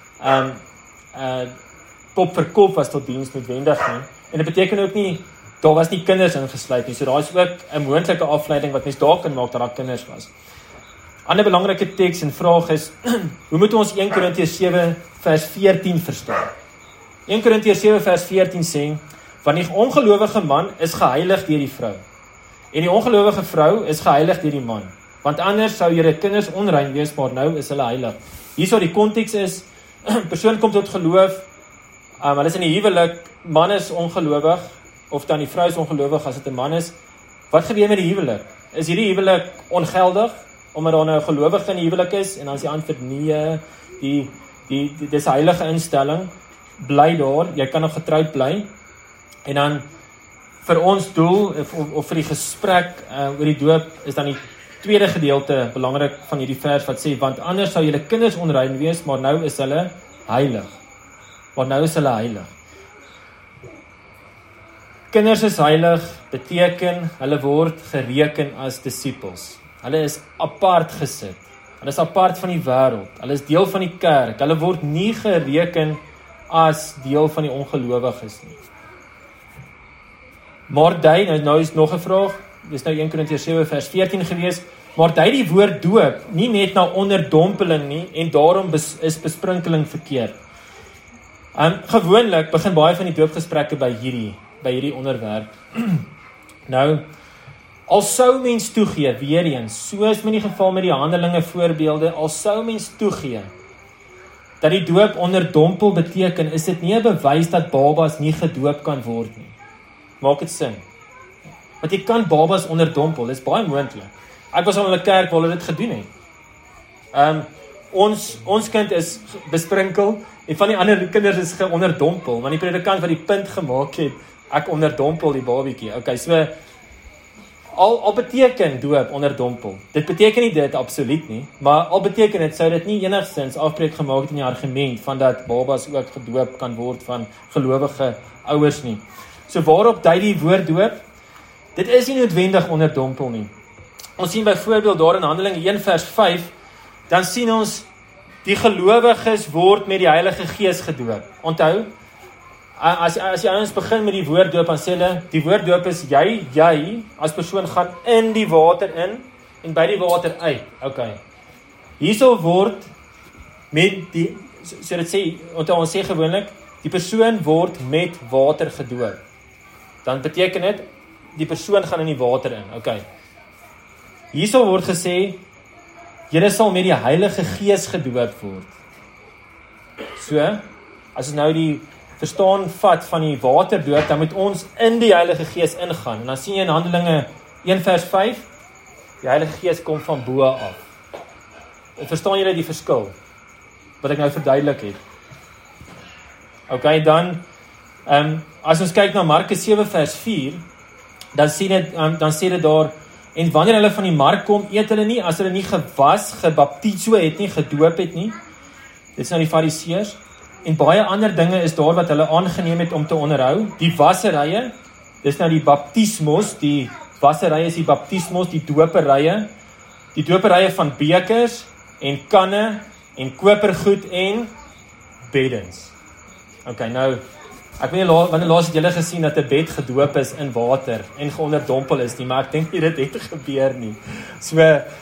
kop vir kop was tot diens noodwendig nie. En dit beteken ook nie, daar was nie kinders ingesluit nie. So daar is ook 'n moontlike afleiding wat mens daar kan maak dat daar kinders was. Ander belangrike teks en vraag is, hoe moet ons 1 Korintiërs 7 vers 14 verstaan? 1 Korintiërs 7 vers 14 sê, want die ongelowige man is geheilig deur die vrou, en die ongelowige vrou is geheilig deur die man, want anders sou julle kinders onrein wees, maar nou is hulle heilig. Hierso die konteks is, persoon kom tot geloof, hulle is in die huwelik, man is ongelowig, of dan die vrou is ongelowig as dit 'n man is. Wat gebeur met die huwelik? Is hierdie huwelik ongeldig, omdat daar nou 'n gelowige in die huwelik is, en dan is die antwoord nee, dis 'n heilige instelling, bly daar, jy kan nog getroud bly, en dan vir ons doel, of vir die gesprek oor die doop, is dan tweede gedeelte belangrik van hierdie vers wat sê, want anders sou julle kinders onrein wees, maar nou is hulle heilig. Kinders is heilig, beteken, hulle word gereken as disippels. Hulle is apart gesit. Hulle is apart van die wêreld. Hulle is deel van die kerk. Hulle word nie gereken as deel van die ongelowiges nie. Maar nou is nog 'n vraag, dis nou 1 Korintiërs 7 vers 14 gewees, maar dui die woord doop nie net na onderdompeling nie, en daarom is besprinkeling verkeerd. Gewoonlik begin baie van die doopgesprekke by hierdie onderwerp. Nou, al sou mens toegee, weer eens, soos met die geval met die Handelinge voorbeelde, al sou mens toegee, dat die doop onderdompel beteken, is dit nie 'n bewys dat babas nie gedoop kan word nie. Maak dit sin? Want jy kan babas onderdompel, dis baie moontlik. Ek was al in 'n kerk waar hulle dit gedoen het. Ons kind is besprinkel, en van die ander kinders is geonderdompel, want die predikant wat die punt gemaak het, ek onderdompel die babietjie. Okay, so, al beteken doop onderdompel. Dit beteken nie dit, absoluut nie, maar al beteken dit, sou dit nie enigstens afbreek gemaak het in die argument, van dat babas ook gedoop kan word van gelowige ouers nie. So waarop dui die woord doop? Dit is nie noodwendig onderdompel nie. Ons sien byvoorbeeld daar in Handelinge 1 vers 5, dan sien ons, die gelowiges word met die Heilige Gees gedoop. Onthou, as jy ons begin met die woorddoop, dan sê hulle, die woorddoop is jy as persoon gaan in die water in, en by die water uit. Okay. Hierso word met die, so dit sê, ons sê gewoonlik, die persoon word met water gedoop. Dan beteken dit, die persoon gaan in die water in. Okay. Hierso word gesê, julle sal met die Heilige Gees gedoop word. So, as ons nou die verstaan vat van die waterdoop, dan moet ons in die Heilige Gees ingaan. En dan sien jy in Handelinge 1 vers 5, die Heilige Gees kom van bo af. Verstaan julle die verskil? Wat ek nou verduidelik het. Okay, dan, as ons kyk na Markus 7 vers 4, dan sê dit daar, en wanneer hulle van die mark kom, eet hulle nie, as hulle nie gebaptiso het nie, gedoop het nie. Dit is nou die fariseërs. En baie ander dinge is daar wat hulle aangeneem het om te onderhou. Die wasserye, dis nou die baptismos, die wasserye is die baptismos, die doperye van bekers, en kanne, en kopergoed, en beddens. Okay, nou, ek weet nie, wanneer laas het julle gesien dat 'n bed gedoop is in water en geonderdompel is nie, maar ek dink nie dit het gebeur nie. So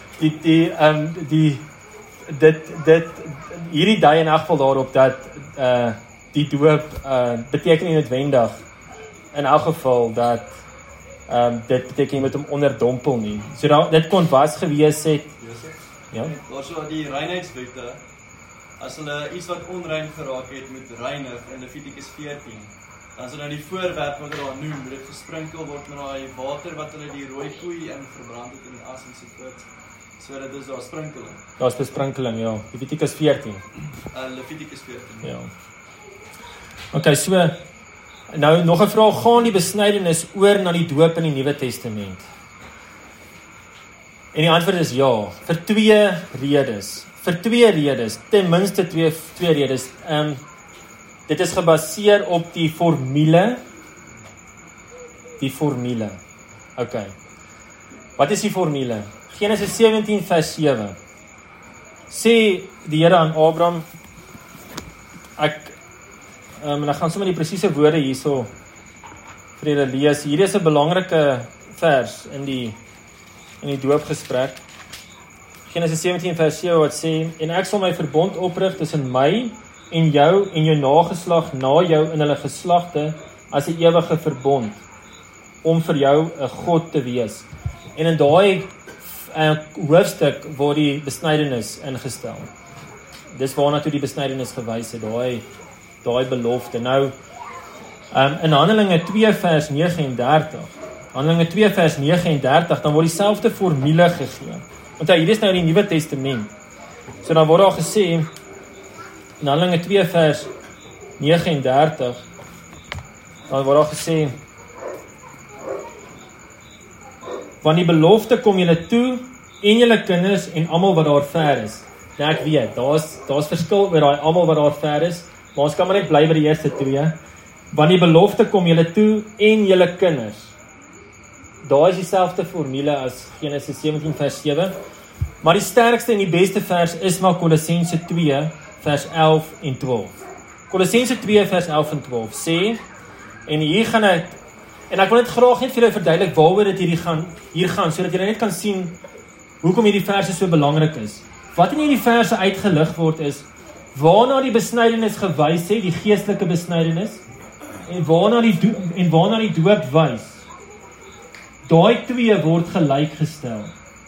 hierdie dui in elk geval daarop dat die doop beteken nie noodwendig in elk geval dat dit beteken jy moet hom onderdompel nie. So dit kon was gewees het. Ja. Daar so die reinheidswette. As hulle iets wat onrein geraak het moet reinig in Levitikus 14, dan is dit nou die voorwerp wat hulle daar noem, moet dit gesprinkel word met daai water wat hulle die rooi koei in verbrand het in die as en so voort. So dit is daar sprinkeling. Daar's besprinkeling, ja. Levitikus 14. Levitikus 14. Ja. Okay, so nou nog 'n vraag, gaan die besnydenis oor na die doop in die Nuwe Testament? En die antwoord is ja, vir twee redes, ten minste twee redes. Dit is gebaseer op die formule. Okay. Wat is die formule? Genesis 17 vers 7. Sê die Here aan Abraham, en ek gaan sommer die presiese woorde hierso vir julle lees. Hier is 'n belangrike vers in die doopgesprek. Genesis 17 vers 7 wat sê, en ek sal my verbond oprig tussen my en jou nageslag na jou in hulle geslagte as 'n ewige verbond, om vir jou 'n God te wees. En in daai hoofstuk word die besnydenis ingestel. Dis waarna toe die besnydenis gewys het, daai belofte. Nou, in Handelinge 2 vers 39, dan word dieselfde formule gegee. Want hier is nou die Nuwe Testament. So dan word daar gesê, in Handelinge 2 vers 39, dan word daar gesê, want die belofte kom julle toe en julle kinders en almal wat daar ver is. Nou ek weet, daar's verskil oor daai almal wat daar ver is, maar ons kan maar net bly by die eerste twee. Want die belofte kom julle toe en julle kinders. Daar is dieselfde formule as Genesis 17 vers 7, maar die sterkste en die beste vers is maar Kolossense 2 vers 11 en 12. Kolossense 2 vers 11 en 12 sê, en hier gaan ek, en ek wil net graag net vir julle verduidelik waaroor dit hier gaan, sodat julle net kan sien hoekom hierdie verse so belangrik is. Wat in hierdie verse uitgelig word is, waarna die besnydenis gewys het, die geestelike besnydenis, en waarna die doop wys. Daai twee word gelyk gestel.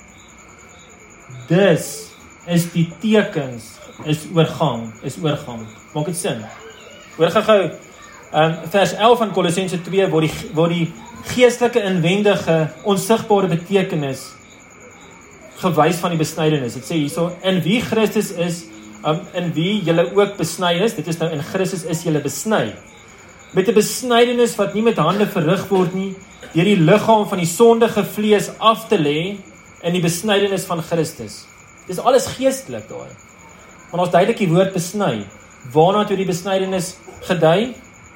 Dis is die tekens, is oorgang. Maak dit sin? Hoor gou, vers 11 van Kolossense 2 word die geestelike inwendige, onsigbare betekenis gewys van die besnydenis. Dit sê hierso, in wie Christus is, in wie julle ook besny is, dit is nou in Christus is julle besny. Met 'n besnydenis wat nie met hande verrig word nie, deur die liggaam van die sondige vlees af te lê in die besnydenis van Christus. Dis alles geestelik daai. Want ons duidelik die woord besny. Waarna toe die besnydenis gedui?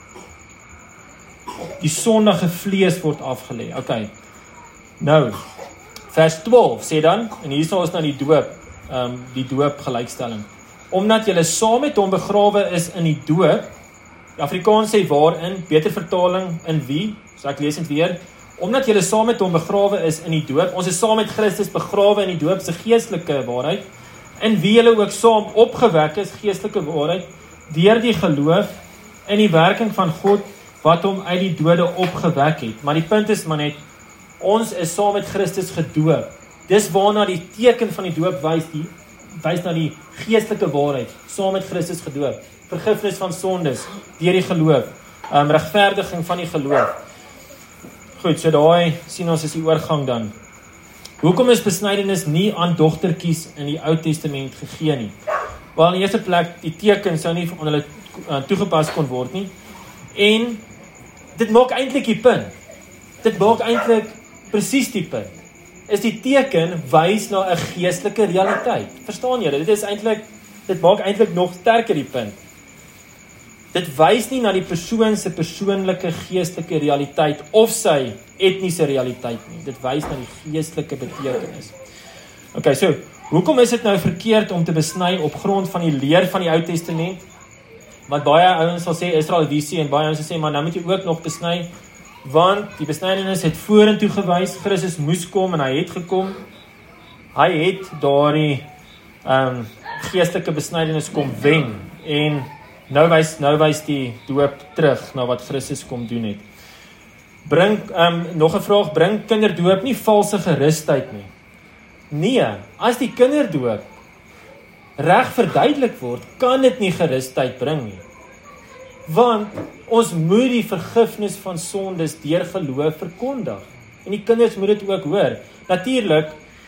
Die sondige vlees word afgelê. Okay. Nou, vers 12 sê dan, en hier is ons nou die doop gelykstelling. Omdat julle saam met hom begrawe is in die doop, Afrikaans sê waarin, beter vertaling, in wie, so ek lees dit weer, omdat julle saam met hom begrawe is in die doop, ons is saam met Christus begrawe in die doop, se geestelike waarheid, in wie julle ook saam opgewek is, geestelike waarheid, deur die geloof in die werking van God, wat hom uit die dode opgewek het. Maar die punt is maar net, ons is saam met Christus gedoop. Dis waarna die teken van die doop wys na die geestelike waarheid, saam met Christus gedoop. Vergifnis van sondes, deur die geloof, regverdiging van die geloof. Goed, so daai sien ons is die oorgang dan. Hoekom is besnydenis nie aan dogtertjies in die Ou Testament gegee nie? Wel, in die eerste plek, die teken sou nie aan hulle toegepas kon word nie. En dit maak eintlik die punt. Dit maak eintlik presies die punt. Is die teken wys na 'n geestelike realiteit. Verstaan julle? Dit maak eintlik nog sterker die punt. Dit wys nie na die persoon se persoonlike geestelike realiteit of sy etniese realiteit nie. Dit wys na die geestelike betekenis. Okay, so, hoekom is dit nou verkeerd om te besny op grond van die leer van die Ou Testament? Want baie ouens sal sê Israel visie en baie ouens sal sê maar nou moet jy ook nog besny, want die besnydenis het vorentoe gewys, Christus moes kom en hy het gekom. Hy het daardie geestelike besnydenis kom wen en nou wys die doop terug na wat Christus kom doen het. Nog 'n vraag, bring kinderdoop nie valse gerusheid nie? Nee, as die kinderdoop reg verduidelik word, kan dit nie gerusheid bring nie. Want ons moet die vergifnis van sondes deur geloof verkondig. En die kinders moet dit ook hoor. Natuurlik,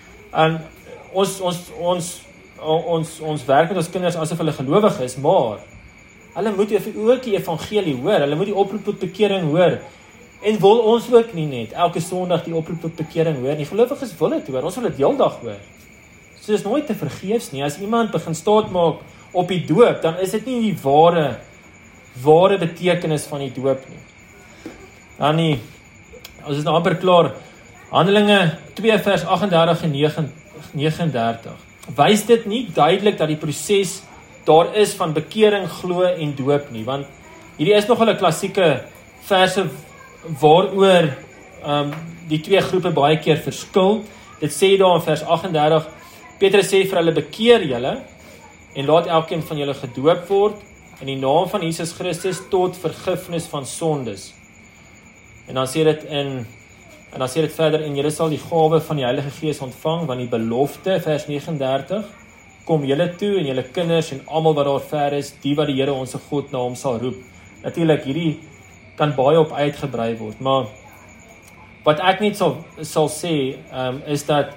ons werk met ons kinders asof hulle gelowig is, maar hulle moet ook die evangelie hoor, hulle moet die oproep tot bekering hoor, en wil ons ook nie net elke Sondag die oproep tot bekering hoor nie. Gelowiges wil dit hoor, ons wil dit heeldag hoor. So is nooit te vergeefs nie, as iemand begin staat maak op die doop, dan is dit nie die ware betekenis van die doop nie. Dan nie, ons is nou amper klaar, Handelinge 2 vers 38 en 39, wys dit nie duidelik dat die proses daar is van bekering, glo en doop nie, want hierdie is nogal 'n klassieke verse waaroor die twee groepe baie keer verskil. Dit sê daar in vers 38, Petrus sê vir hulle, bekeer julle en laat elkeen van julle gedoop word in die naam van Jesus Christus tot vergifnis van sondes. En dan sê dit verder, en julle sal die gawe van die Heilige Gees ontvang, want die belofte, vers 39, kom julle toe en julle kinders en almal wat daar ver is, die wat die Here ons God na hom sal roep. Natuurlik, hierdie kan baie op uitgebrei word, maar wat ek net sal sê, is dat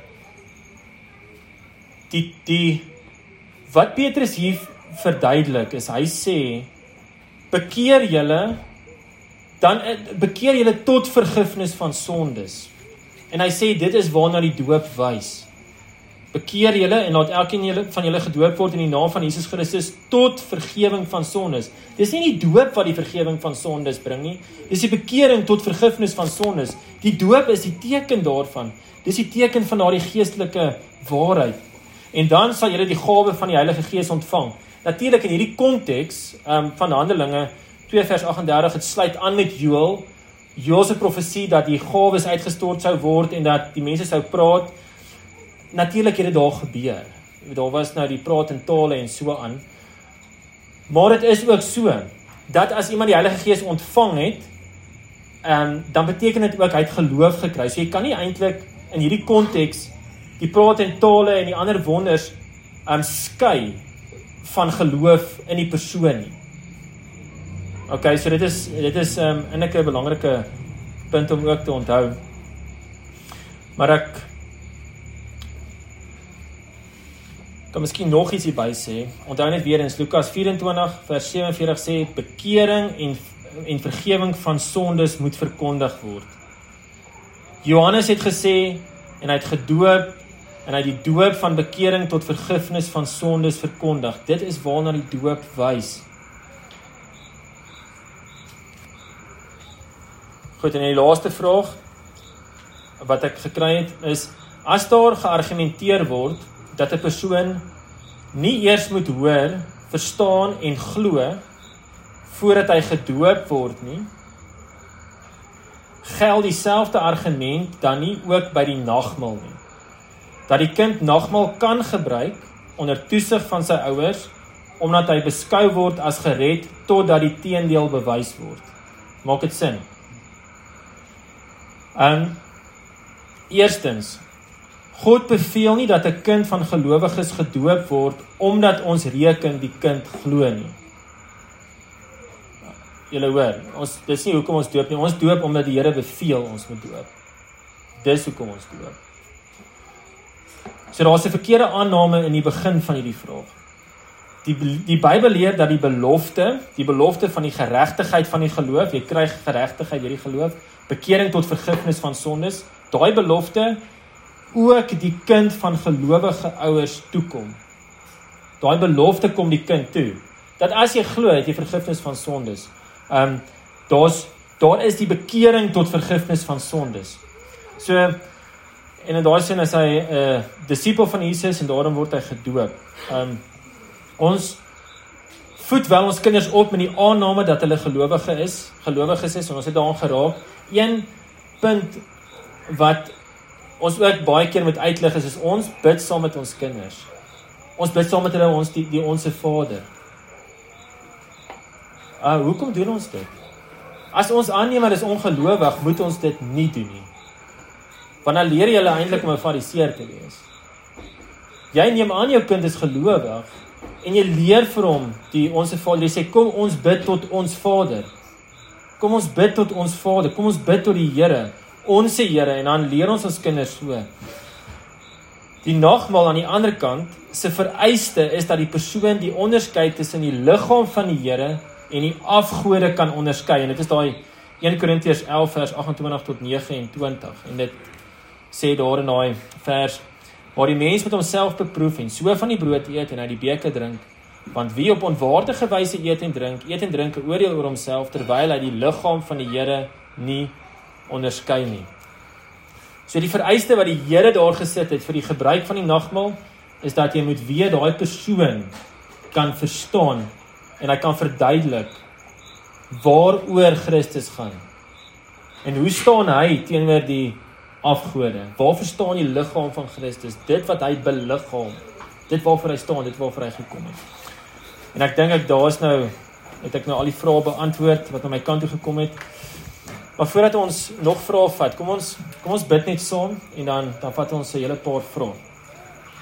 wat Petrus hier verduidelik is, hy sê, bekeer julle tot vergifnis van sondes. En hy sê, dit is waarna die doop wys. bekeer julle en laat elkeen van julle gedoop word in die naam van Jesus Christus tot vergewing van sondes. Dis nie die doop wat die vergewing van sondes bring nie, dis die bekering tot vergifnis van sondes. Die doop is die teken daarvan, dis die teken van daardie geestelike waarheid. En dan sal julle die gawe van die Heilige Gees ontvang. Natuurlik in hierdie konteks van Handelinge 2 vers 38, het sluit aan met Joël se profesie dat die gawes uitgestort sou word en dat die mense sou praat. Natuurlik het dit daar gebeur. Daar was nou die praat in tale en so aan. Maar dit is ook so, dat as iemand die Heilige Gees ontvang het, dan beteken dit ook hy het geloof gekry. So jy kan nie eintlik in hierdie konteks die praat en tale en die ander wonders skei van geloof in die persoon nie. Okay, so dit is eintlik 'n belangrike punt om ook te onthou. Maar ek kan miskien nog iets hierby sê. Onthou net weer eens Lukas 24 vers 47 sê bekering en vergewing van sondes moet verkondig word. Johannes het gesê en hy het gedoop en hy het die doop van bekering tot vergifnis van sondes verkondig. Dit is waarna die doop wys. Goed, en die laaste vraag wat ek gekry het is, as daar geargumenteer word dat 'n persoon nie eers moet hoor, verstaan en glo voordat hy gedoop word nie, geld dieselfde argument dan nie ook by die nagmaal nie. Dat die kind nagmaal kan gebruik onder toesig van sy ouers, omdat hy beskou word as gered totdat die teendeel bewys word. Maak dit sin? Eerstens, God beveel nie dat 'n kind van gelowiges gedoop word omdat ons reken die kind glo nie. Julle hoor, dis nie hoekom ons doop nie. Ons doop omdat die Here beveel ons moet doop. Dis hoekom ons doop. So daar's 'n verkeerde aanname in die begin van hierdie vraag. Die Bybel leer dat die belofte van die geregtigheid van die geloof, jy kry geregtigheid deur die geloof, bekering tot vergifnis van sondes, daai belofte ook die kind van gelowige ouers toekom. Daai belofte kom die kind toe, dat as jy glo, het jy vergifnis van sondes. Daar is die bekering tot vergifnis van sondes. So, en in daai sin is hy 'n disipel van Jesus en daarom word hy gedoop. Ons voed wel ons kinders op met die aanname dat hulle gelowiges is, en ons het daaraan geraak. Een punt wat ons ook baie keer moet uitlig is ons bid saam met ons kinders. Ons bid saam met hulle die Onse Vader. Hoekom doen ons dit? As ons aanneem dat is ongelowig, moet ons dit nie doen nie. Want dan leer jy hulle eintlik om 'n fariseer te wees. Jy neem aan jou kind is gelowig en jy leer vir hom die Onse Vader. Jy sê kom ons bid tot ons Vader. Kom ons bid tot ons Vader. Kom ons bid tot die Here, onse Here, en dan leer ons kinders so. Die nagmaal aan die ander kant se vereiste is dat die persoon die onderskeid tussen die liggaam van die Here en die afgode kan onderskei. En dit is daai 1 Korintiërs 11 vers 28 tot 29. En dit sê daar in daai vers, waar die mens met homself beproef en so van die brood eet en uit die beker drink, want wie op onwaardige wyse eet en drink 'n oordeel oor homself, terwyl hy die liggaam van die Here nie onderskei nie. So die vereiste wat die Here daar gesit het vir die gebruik van die nagmaal, is dat jy moet weet daai persoon kan verstaan en hy kan verduidelik waaroor Christus gaan. En hoe staan hy teenoor die afgode? Waar verstaan die liggaam van Christus? Dit wat hy beliggaam. Dit waarvoor hy staan, dit waarvoor hy gekom het. En ek dink het ek nou al die vrae beantwoord wat aan my kant toe gekom het. Maar voordat ons nog vrae vat, kom ons bid net saam en dan vat ons 'n hele paar vrae.